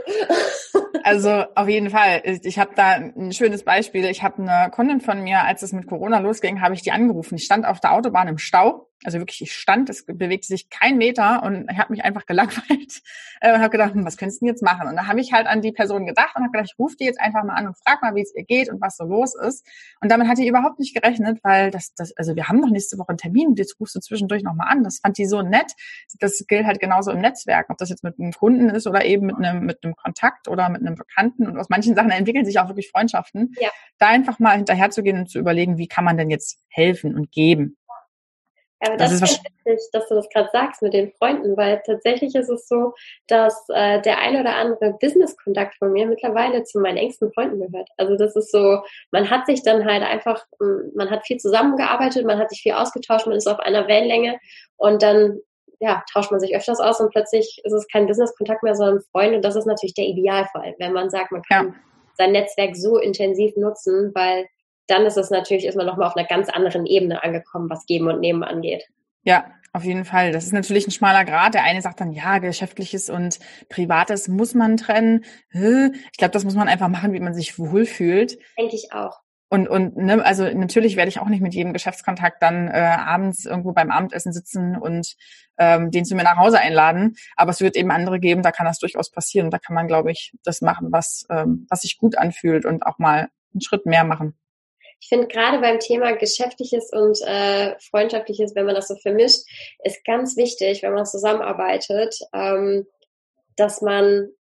Also auf jeden Fall. Ich habe da ein schönes Beispiel. Ich habe eine Kundin von mir, als es mit Corona losging, habe ich die angerufen. Ich stand auf der Autobahn im Stau. Also wirklich, ich stand, es bewegte sich kein Meter und ich habe mich einfach gelangweilt äh, und habe gedacht, hm, was könntest du denn jetzt machen? Und da habe ich halt an die Person gedacht und habe gedacht, ich rufe die jetzt einfach mal an und frag mal, wie es ihr geht und was so los ist. Und damit hat die überhaupt nicht gerechnet, weil das, das, also wir haben noch nächste Woche einen Termin und jetzt rufst du zwischendurch nochmal an. Das fand die so nett. Das gilt halt genauso im Netzwerk, ob das jetzt mit einem Kunden ist oder eben mit einem, mit einem Kontakt oder mit einem Bekannten. Und aus manchen Sachen entwickeln sich auch wirklich Freundschaften. Ja. Da einfach mal hinterherzugehen und zu überlegen, wie kann man denn jetzt helfen und geben. Aber das, das ist wichtig, dass du das gerade sagst mit den Freunden, weil tatsächlich ist es so, dass äh, der ein oder andere Business-Kontakt von mir mittlerweile zu meinen engsten Freunden gehört. Also das ist so, man hat sich dann halt einfach, man hat viel zusammengearbeitet, man hat sich viel ausgetauscht, man ist auf einer Wellenlänge und dann ja, tauscht man sich öfters aus und plötzlich ist es kein Business-Kontakt mehr, sondern Freunde. Und das ist natürlich der Idealfall, wenn man sagt, man kann ja. sein Netzwerk so intensiv nutzen, weil dann ist es natürlich, ist man nochmal auf einer ganz anderen Ebene angekommen, was Geben und Nehmen angeht. Ja, auf jeden Fall. Das ist natürlich ein schmaler Grat. Der eine sagt dann, ja, Geschäftliches und Privates muss man trennen. Ich glaube, das muss man einfach machen, wie man sich wohlfühlt. Denke ich auch. Und, und ne, also natürlich werde ich auch nicht mit jedem Geschäftskontakt dann äh, abends irgendwo beim Abendessen sitzen und ähm, den zu mir nach Hause einladen. Aber es wird eben andere geben, da kann das durchaus passieren. Und da kann man, glaube ich, das machen, was, ähm, was sich gut anfühlt und auch mal einen Schritt mehr machen. Ich finde gerade beim Thema Geschäftliches und äh, Freundschaftliches, wenn man das so vermischt, ist ganz wichtig, wenn man zusammenarbeitet, ähm, dass man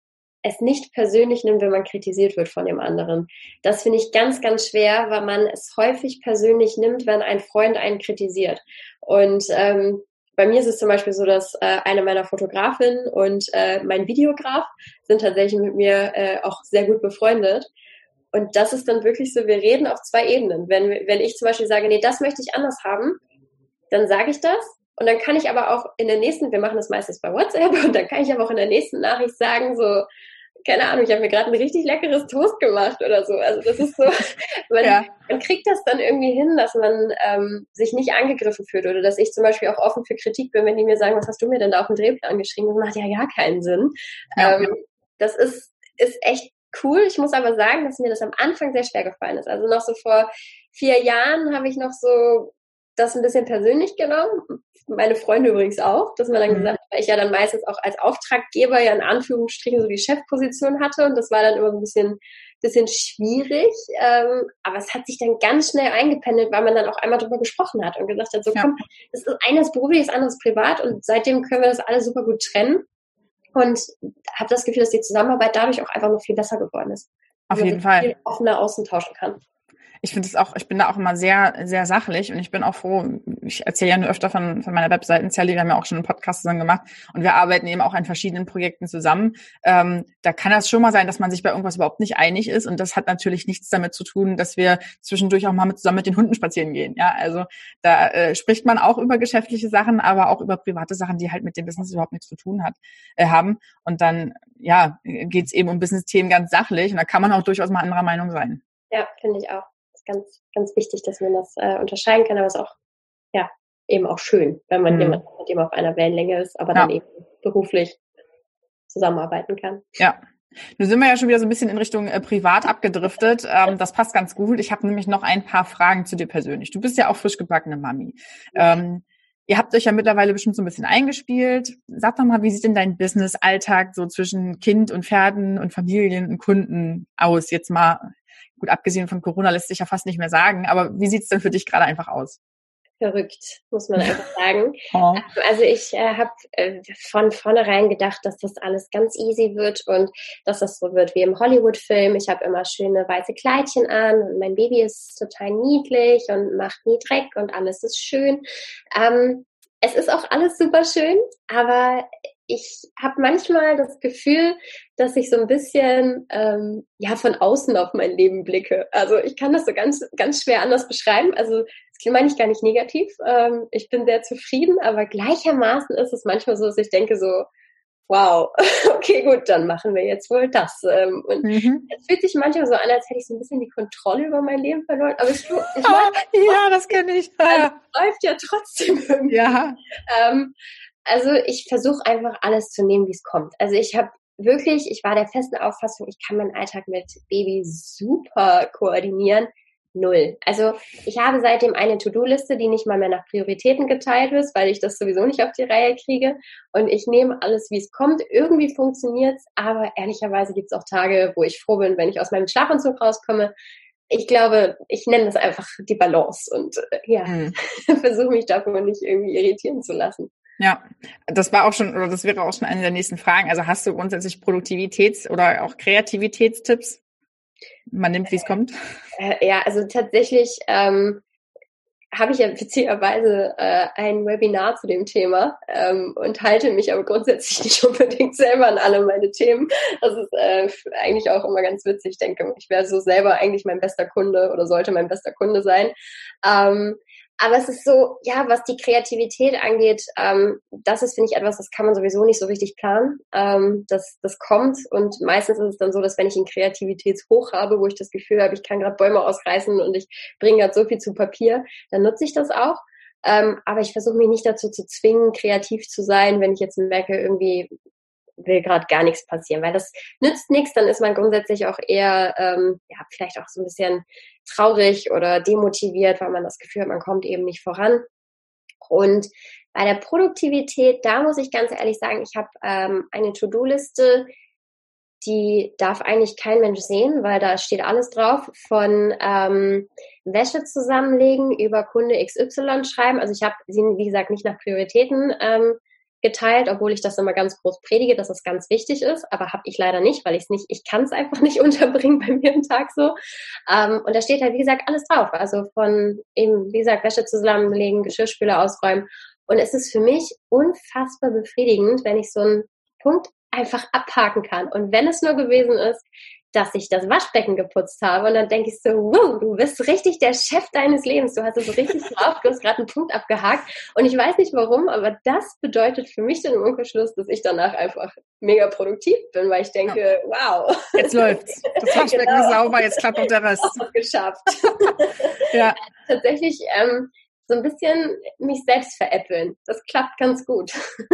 es nicht persönlich nimmt, wenn man kritisiert wird von dem anderen. Das finde ich ganz, ganz schwer, weil man es häufig persönlich nimmt, wenn ein Freund einen kritisiert. Und ähm, bei mir ist es zum Beispiel so, dass äh, eine meiner Fotografinnen und äh, mein Videograf sind tatsächlich mit mir äh, auch sehr gut befreundet. Und das ist dann wirklich so, wir reden auf zwei Ebenen. Wenn, wenn ich zum Beispiel sage, nee, das möchte ich anders haben, dann sage ich das. Und dann kann ich aber auch in der nächsten, wir machen das meistens bei WhatsApp, und dann kann ich aber auch in der nächsten Nachricht sagen, so, keine Ahnung, ich habe mir gerade ein richtig leckeres Toast gemacht oder so. Also das ist so, man, ja. man kriegt das dann irgendwie hin, dass man ähm, sich nicht angegriffen fühlt, oder dass ich zum Beispiel auch offen für Kritik bin, wenn die mir sagen, was hast du mir denn da auf den Drehplan geschrieben? Das macht ja gar keinen Sinn. Ja, ähm, ja. Das ist, ist echt cool. Ich muss aber sagen, dass mir das am Anfang sehr schwer gefallen ist. Also noch so vor vier Jahren habe ich noch so das ein bisschen persönlich genommen. Meine Freunde übrigens auch, dass man dann mhm. gesagt hat, weil ich ja dann meistens auch als Auftraggeber ja in Anführungsstrichen so die Chefposition hatte, und das war dann immer ein bisschen, bisschen schwierig. Ähm, aber es hat sich dann ganz schnell eingependelt, weil man dann auch einmal drüber gesprochen hat und gesagt hat, so ja. komm, das ist eines beruflich, das andere ist privat, und seitdem können wir das alle super gut trennen. Und habe das Gefühl, dass die Zusammenarbeit dadurch auch einfach noch viel besser geworden ist. Auf jeden Fall. Viel offener austauschen kann. Ich finde es auch, ich bin da auch immer sehr, sehr sachlich, und ich bin auch froh, ich erzähle ja nur öfter von, von meiner Webseiten, Sally, wir haben ja auch schon einen Podcast zusammen gemacht, und wir arbeiten eben auch an verschiedenen Projekten zusammen. Ähm, da kann das schon mal sein, dass man sich bei irgendwas überhaupt nicht einig ist, und das hat natürlich nichts damit zu tun, dass wir zwischendurch auch mal mit, zusammen mit den Hunden spazieren gehen. Ja, also da äh, spricht man auch über geschäftliche Sachen, aber auch über private Sachen, die halt mit dem Business überhaupt nichts zu tun hat, äh, haben. Und dann, ja, geht es eben um Business-Themen ganz sachlich, und da kann man auch durchaus mal anderer Meinung sein. Ja, finde ich auch. Ganz, ganz wichtig, dass man das äh, unterscheiden kann, aber es ist auch, ja, eben auch schön, wenn man mhm. jemand mit dem auf einer Wellenlänge ist, aber ja. dann eben beruflich zusammenarbeiten kann. Ja. Nun sind wir ja schon wieder so ein bisschen in Richtung äh, privat abgedriftet. Ähm, das passt ganz gut. Ich habe nämlich noch ein paar Fragen zu dir persönlich. Du bist ja auch frisch gebackene Mami. Ja. Ähm, ihr habt euch ja mittlerweile bestimmt so ein bisschen eingespielt. Sag doch mal, wie sieht denn dein Business-Alltag so zwischen Kind und Pferden und Familien und Kunden aus? Jetzt mal, gut, abgesehen von Corona lässt sich ja fast nicht mehr sagen, aber wie sieht's denn für dich gerade einfach aus? Verrückt, muss man einfach sagen. Oh. Also ich äh, habe äh, von vornherein gedacht, dass das alles ganz easy wird und dass das so wird wie im Hollywood-Film. Ich habe immer schöne weiße Kleidchen an und mein Baby ist total niedlich und macht nie Dreck und alles ist schön. Ähm, es ist auch alles super schön, aber ich habe manchmal das Gefühl, dass ich so ein bisschen ähm, ja von außen auf mein Leben blicke. Also ich kann das so ganz ganz schwer anders beschreiben. Also das meine ich gar nicht negativ. Ähm, ich bin sehr zufrieden, aber gleichermaßen ist es manchmal so, dass ich denke so, wow, okay, gut, dann machen wir jetzt wohl das. Ähm, und mhm. es fühlt sich manchmal so an, als hätte ich so ein bisschen die Kontrolle über mein Leben verloren. Aber ich, ich ah, ja, das kenne ich. Also, es läuft ja trotzdem irgendwie. Ja. Ähm, Also ich versuche einfach alles zu nehmen, wie es kommt. Also ich habe wirklich, ich war der festen Auffassung, ich kann meinen Alltag mit Baby super koordinieren. Null. Also ich habe seitdem eine To-Do-Liste, die nicht mal mehr nach Prioritäten geteilt ist, weil ich das sowieso nicht auf die Reihe kriege. Und ich nehme alles, wie es kommt. Irgendwie funktioniert's, aber ehrlicherweise gibt's auch Tage, wo ich froh bin, wenn ich aus meinem Schlafanzug rauskomme. Ich glaube, ich nenne das einfach die Balance und äh, ja, mhm. versuche mich davon nicht irgendwie irritieren zu lassen. Ja, das war auch schon, oder das wäre auch schon eine der nächsten Fragen. Also hast du grundsätzlich Produktivitäts- oder auch Kreativitätstipps? Man nimmt, wie es kommt. Äh, ja, also tatsächlich ähm, habe ich ja witzigerweise äh, ein Webinar zu dem Thema ähm, und halte mich aber grundsätzlich nicht unbedingt selber an alle meine Themen. Das ist äh, eigentlich auch immer ganz witzig. Ich denke, ich wäre so selber eigentlich mein bester Kunde oder sollte mein bester Kunde sein. Ähm, Aber es ist so, ja, was die Kreativität angeht, ähm, das ist, finde ich, etwas, das kann man sowieso nicht so richtig planen. Ähm, das, das kommt und meistens ist es dann so, dass wenn ich einen Kreativitätshoch habe, wo ich das Gefühl habe, ich kann gerade Bäume ausreißen und ich bringe gerade so viel zu Papier, dann nutze ich das auch. Ähm, aber ich versuche mich nicht dazu zu zwingen, kreativ zu sein, wenn ich jetzt merke, irgendwie will gerade gar nichts passieren, weil das nützt nichts, dann ist man grundsätzlich auch eher, ähm, ja, vielleicht auch so ein bisschen traurig oder demotiviert, weil man das Gefühl hat, man kommt eben nicht voran. Und bei der Produktivität, da muss ich ganz ehrlich sagen, ich habe ähm, eine To-Do-Liste, die darf eigentlich kein Mensch sehen, weil da steht alles drauf, von ähm, Wäsche zusammenlegen über Kunde X Y schreiben. Also ich habe sie, wie gesagt, nicht nach Prioritäten ähm, geteilt, obwohl ich das immer ganz groß predige, dass es ganz wichtig ist, aber habe ich leider nicht, weil ich es nicht, ich kann es einfach nicht unterbringen bei mir im Tag so. Ähm, und da steht halt, wie gesagt, alles drauf. Also von eben, wie gesagt, Wäsche zusammenlegen, Geschirrspüler ausräumen. Und es ist für mich unfassbar befriedigend, wenn ich so einen Punkt einfach abhaken kann. Und wenn es nur gewesen ist, dass ich das Waschbecken geputzt habe. Und dann denke ich so, wow, du bist richtig der Chef deines Lebens. Du hast es richtig drauf, du hast gerade einen Punkt abgehakt. Und ich weiß nicht warum, aber das bedeutet für mich dann im Umkehrschluss, dass ich danach einfach mega produktiv bin, weil ich denke, ja. wow. Jetzt läuft's. Das Waschbecken genau. ist sauber, jetzt klappt auch der Rest. Ich habe es geschafft. Ja. Tatsächlich ähm, so ein bisschen mich selbst veräppeln. Das klappt ganz gut.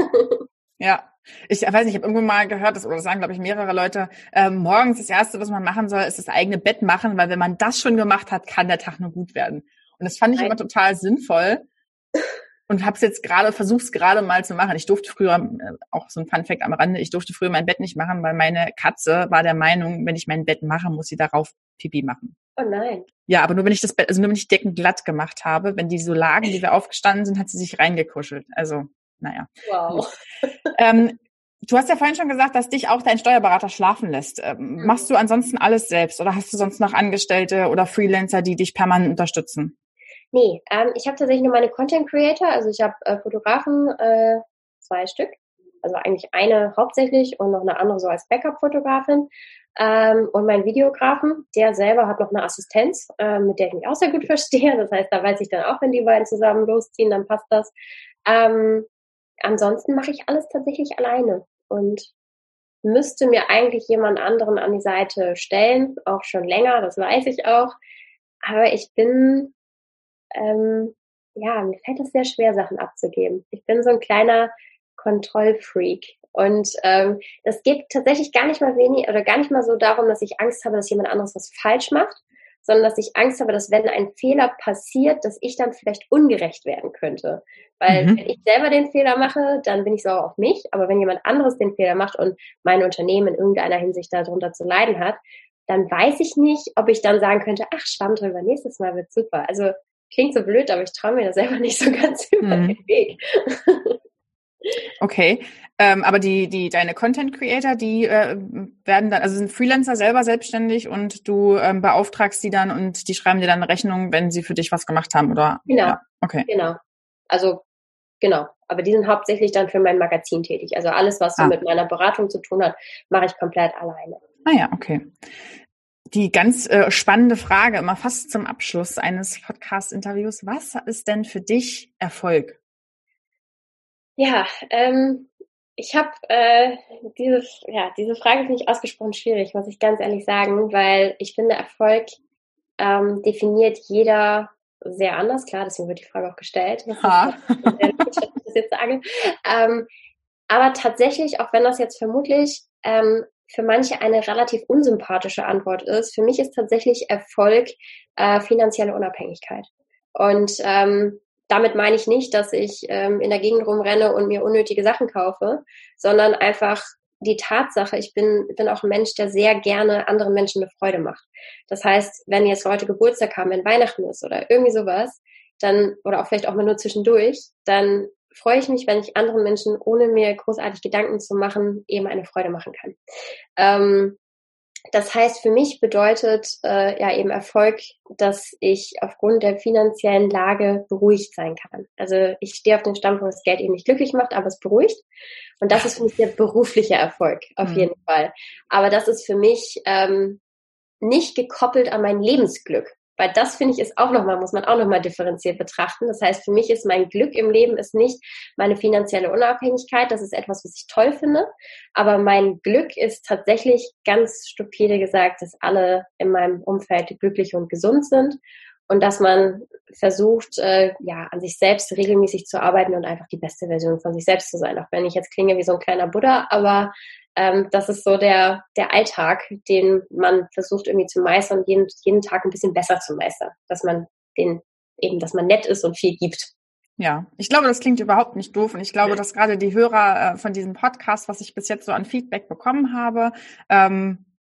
Ja. Ich weiß nicht, ich habe irgendwo mal gehört, das, oder das sagen, glaube ich, mehrere Leute, äh, morgens das Erste, was man machen soll, ist das eigene Bett machen, weil wenn man das schon gemacht hat, kann der Tag nur gut werden. Und das fand ich Nein. immer total sinnvoll und habe es jetzt gerade, versuche es gerade mal zu machen. Ich durfte früher, äh, auch so ein Funfact am Rande, ich durfte früher mein Bett nicht machen, weil meine Katze war der Meinung, wenn ich mein Bett mache, muss sie darauf Pipi machen. Oh nein. Ja, aber nur wenn ich das Bett, also nur wenn ich Decken glatt gemacht habe, wenn die so lagen, die wir aufgestanden sind, hat sie sich reingekuschelt. Also Naja. Wow. Ähm, du hast ja vorhin schon gesagt, dass dich auch dein Steuerberater schlafen lässt. Ähm, mhm. Machst du ansonsten alles selbst oder hast du sonst noch Angestellte oder Freelancer, die dich permanent unterstützen? Nee, ähm, ich habe tatsächlich nur meine Content Creator, also ich habe äh, Fotografen, äh, zwei Stück, also eigentlich eine hauptsächlich und noch eine andere so als Backup-Fotografin ähm, und meinen Videografen, der selber hat noch eine Assistenz, äh, mit der ich mich auch sehr gut verstehe, das heißt, da weiß ich dann auch, wenn die beiden zusammen losziehen, dann passt das. Ähm, Ansonsten mache ich alles tatsächlich alleine und müsste mir eigentlich jemand anderen an die Seite stellen, auch schon länger, das weiß ich auch. Aber ich bin, ähm, ja, mir fällt es sehr schwer, Sachen abzugeben. Ich bin so ein kleiner Kontrollfreak und ähm, das geht tatsächlich gar nicht mal wenig oder gar nicht mal so darum, dass ich Angst habe, dass jemand anderes was falsch macht, sondern dass ich Angst habe, dass wenn ein Fehler passiert, dass ich dann vielleicht ungerecht werden könnte. Weil mhm. wenn ich selber den Fehler mache, dann bin ich sauer auf mich. Aber wenn jemand anderes den Fehler macht und mein Unternehmen in irgendeiner Hinsicht darunter zu leiden hat, dann weiß ich nicht, ob ich dann sagen könnte, ach, Schwamm drüber, nächstes Mal wird super. Also klingt so blöd, aber ich traue mir das selber nicht so ganz über mhm. den Weg. Okay, ähm, aber die, die deine Content Creator, die äh, werden dann, also sind Freelancer selber selbstständig und du ähm, beauftragst die dann und die schreiben dir dann eine Rechnung, wenn sie für dich was gemacht haben, oder? Genau. Ja, okay. Genau. Also genau. Aber die sind hauptsächlich dann für mein Magazin tätig. Also alles, was so ah. mit meiner Beratung zu tun hat, mache ich komplett alleine. Ah ja, okay. Die ganz äh, spannende Frage, immer fast zum Abschluss eines Podcast-Interviews: Was ist denn für dich Erfolg? Ja, ähm, ich habe äh, diese, ja, diese Frage finde ich ausgesprochen schwierig, muss ich ganz ehrlich sagen, weil ich finde, Erfolg ähm, definiert jeder sehr anders. Klar, deswegen wird die Frage auch gestellt. Das ha. ist, dass ich das jetzt sage. Ähm, aber tatsächlich, auch wenn das jetzt vermutlich ähm, für manche eine relativ unsympathische Antwort ist, für mich ist tatsächlich Erfolg äh, finanzielle Unabhängigkeit. Und ähm, damit meine ich nicht, dass ich ähm, in der Gegend rumrenne und mir unnötige Sachen kaufe, sondern einfach die Tatsache, ich bin, bin auch ein Mensch, der sehr gerne anderen Menschen eine Freude macht. Das heißt, wenn jetzt Leute Geburtstag haben, wenn Weihnachten ist oder irgendwie sowas, dann, oder auch vielleicht auch mal nur zwischendurch, dann freue ich mich, wenn ich anderen Menschen, ohne mir großartig Gedanken zu machen, eben eine Freude machen kann. Ähm, Das heißt, für mich bedeutet äh, ja eben Erfolg, dass ich aufgrund der finanziellen Lage beruhigt sein kann. Also ich stehe auf dem Standpunkt, dass Geld eben nicht glücklich macht, aber es beruhigt. Und das ist für mich der berufliche Erfolg, auf mhm. jeden Fall. Aber das ist für mich ähm, nicht gekoppelt an mein Lebensglück. Weil das, finde ich, ist auch nochmal, muss man auch nochmal differenziert betrachten. Das heißt, für mich ist mein Glück im Leben ist nicht meine finanzielle Unabhängigkeit. Das ist etwas, was ich toll finde. Aber mein Glück ist tatsächlich, ganz stupide gesagt, dass alle in meinem Umfeld glücklich und gesund sind. Und dass man versucht, äh, ja, an sich selbst regelmäßig zu arbeiten und einfach die beste Version von sich selbst zu sein. Auch wenn ich jetzt klinge wie so ein kleiner Buddha, aber ähm, das ist so der der Alltag, den man versucht irgendwie zu meistern und jeden, jeden Tag ein bisschen besser zu meistern. Dass man den eben, dass man nett ist und viel gibt. Ja, ich glaube, das klingt überhaupt nicht doof. Und ich glaube, dass gerade die Hörer äh, von diesem Podcast, was ich bis jetzt so an Feedback bekommen habe, ähm,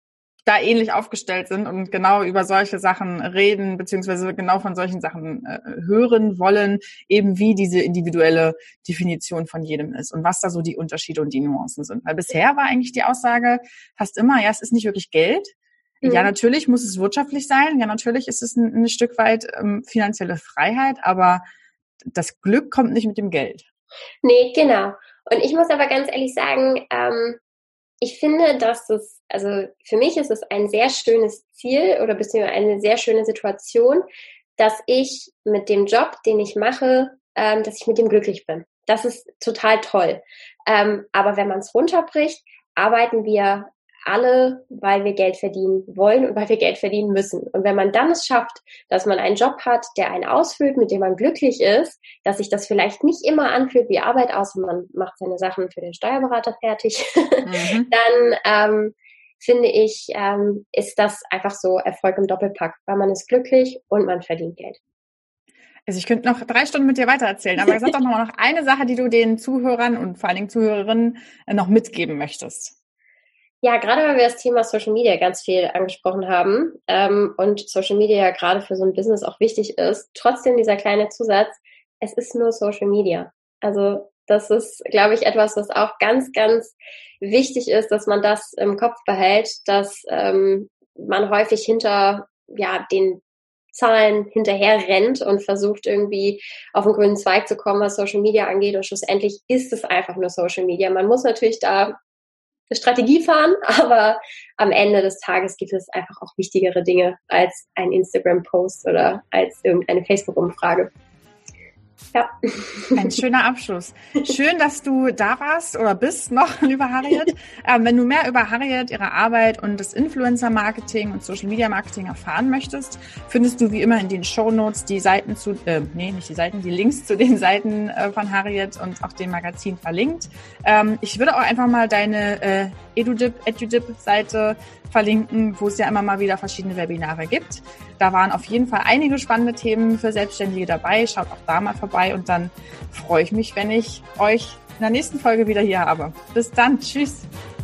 da ähnlich aufgestellt sind und genau über solche Sachen reden, beziehungsweise genau von solchen Sachen äh, hören wollen, eben wie diese individuelle Definition von jedem ist und was da so die Unterschiede und die Nuancen sind. Weil bisher war eigentlich die Aussage fast immer, ja, es ist nicht wirklich Geld. Mhm. Ja, natürlich muss es wirtschaftlich sein. Ja, natürlich ist es ein, ein Stück weit ähm, finanzielle Freiheit, aber das Glück kommt nicht mit dem Geld. Nee, genau. Und ich muss aber ganz ehrlich sagen, ähm, ich finde, dass es, also für mich ist es ein sehr schönes Ziel oder beziehungsweise eine sehr schöne Situation, dass ich mit dem Job, den ich mache, ähm, dass ich mit dem glücklich bin. Das ist total toll. Ähm, aber wenn man es runterbricht, arbeiten wir alle, weil wir Geld verdienen wollen und weil wir Geld verdienen müssen. Und wenn man dann es schafft, dass man einen Job hat, der einen ausfüllt, mit dem man glücklich ist, dass sich das vielleicht nicht immer anfühlt wie Arbeit, außer man macht seine Sachen für den Steuerberater fertig, mhm. dann ähm, finde ich, ähm, ist das einfach so Erfolg im Doppelpack, weil man ist glücklich und man verdient Geld. Also ich könnte noch drei Stunden mit dir weitererzählen, aber sag doch noch mal noch eine Sache, die du den Zuhörern und vor allen Dingen Zuhörerinnen noch mitgeben möchtest. Ja, gerade weil wir das Thema Social Media ganz viel angesprochen haben ähm, und Social Media ja gerade für so ein Business auch wichtig ist, trotzdem dieser kleine Zusatz, es ist nur Social Media. Also das ist, glaube ich, etwas, was auch ganz, ganz wichtig ist, dass man das im Kopf behält, dass ähm, man häufig hinter ja den Zahlen hinterher rennt und versucht irgendwie auf den grünen Zweig zu kommen, was Social Media angeht, und schlussendlich ist es einfach nur Social Media. Man muss natürlich da eine Strategie fahren, aber am Ende des Tages gibt es einfach auch wichtigere Dinge als ein Instagram-Post oder als irgendeine Facebook-Umfrage. Ja. Ein schöner Abschluss. Schön, dass du da warst oder bist noch, liebe Harriet. Ähm, wenn du mehr über Harriet, ihre Arbeit und das Influencer-Marketing und Social-Media-Marketing erfahren möchtest, findest du wie immer in den Shownotes die Seiten zu, äh, nee, nicht die Seiten, die Links zu den Seiten äh, von Harriet und auch dem Magazin verlinkt. Ähm, ich würde auch einfach mal deine äh, EduDip, EduDip-Seite verlinken, wo es ja immer mal wieder verschiedene Webinare gibt. Da waren auf jeden Fall einige spannende Themen für Selbstständige dabei. Schaut auch da mal vorbei und dann freue ich mich, wenn ich euch in der nächsten Folge wieder hier habe. Bis dann. Tschüss.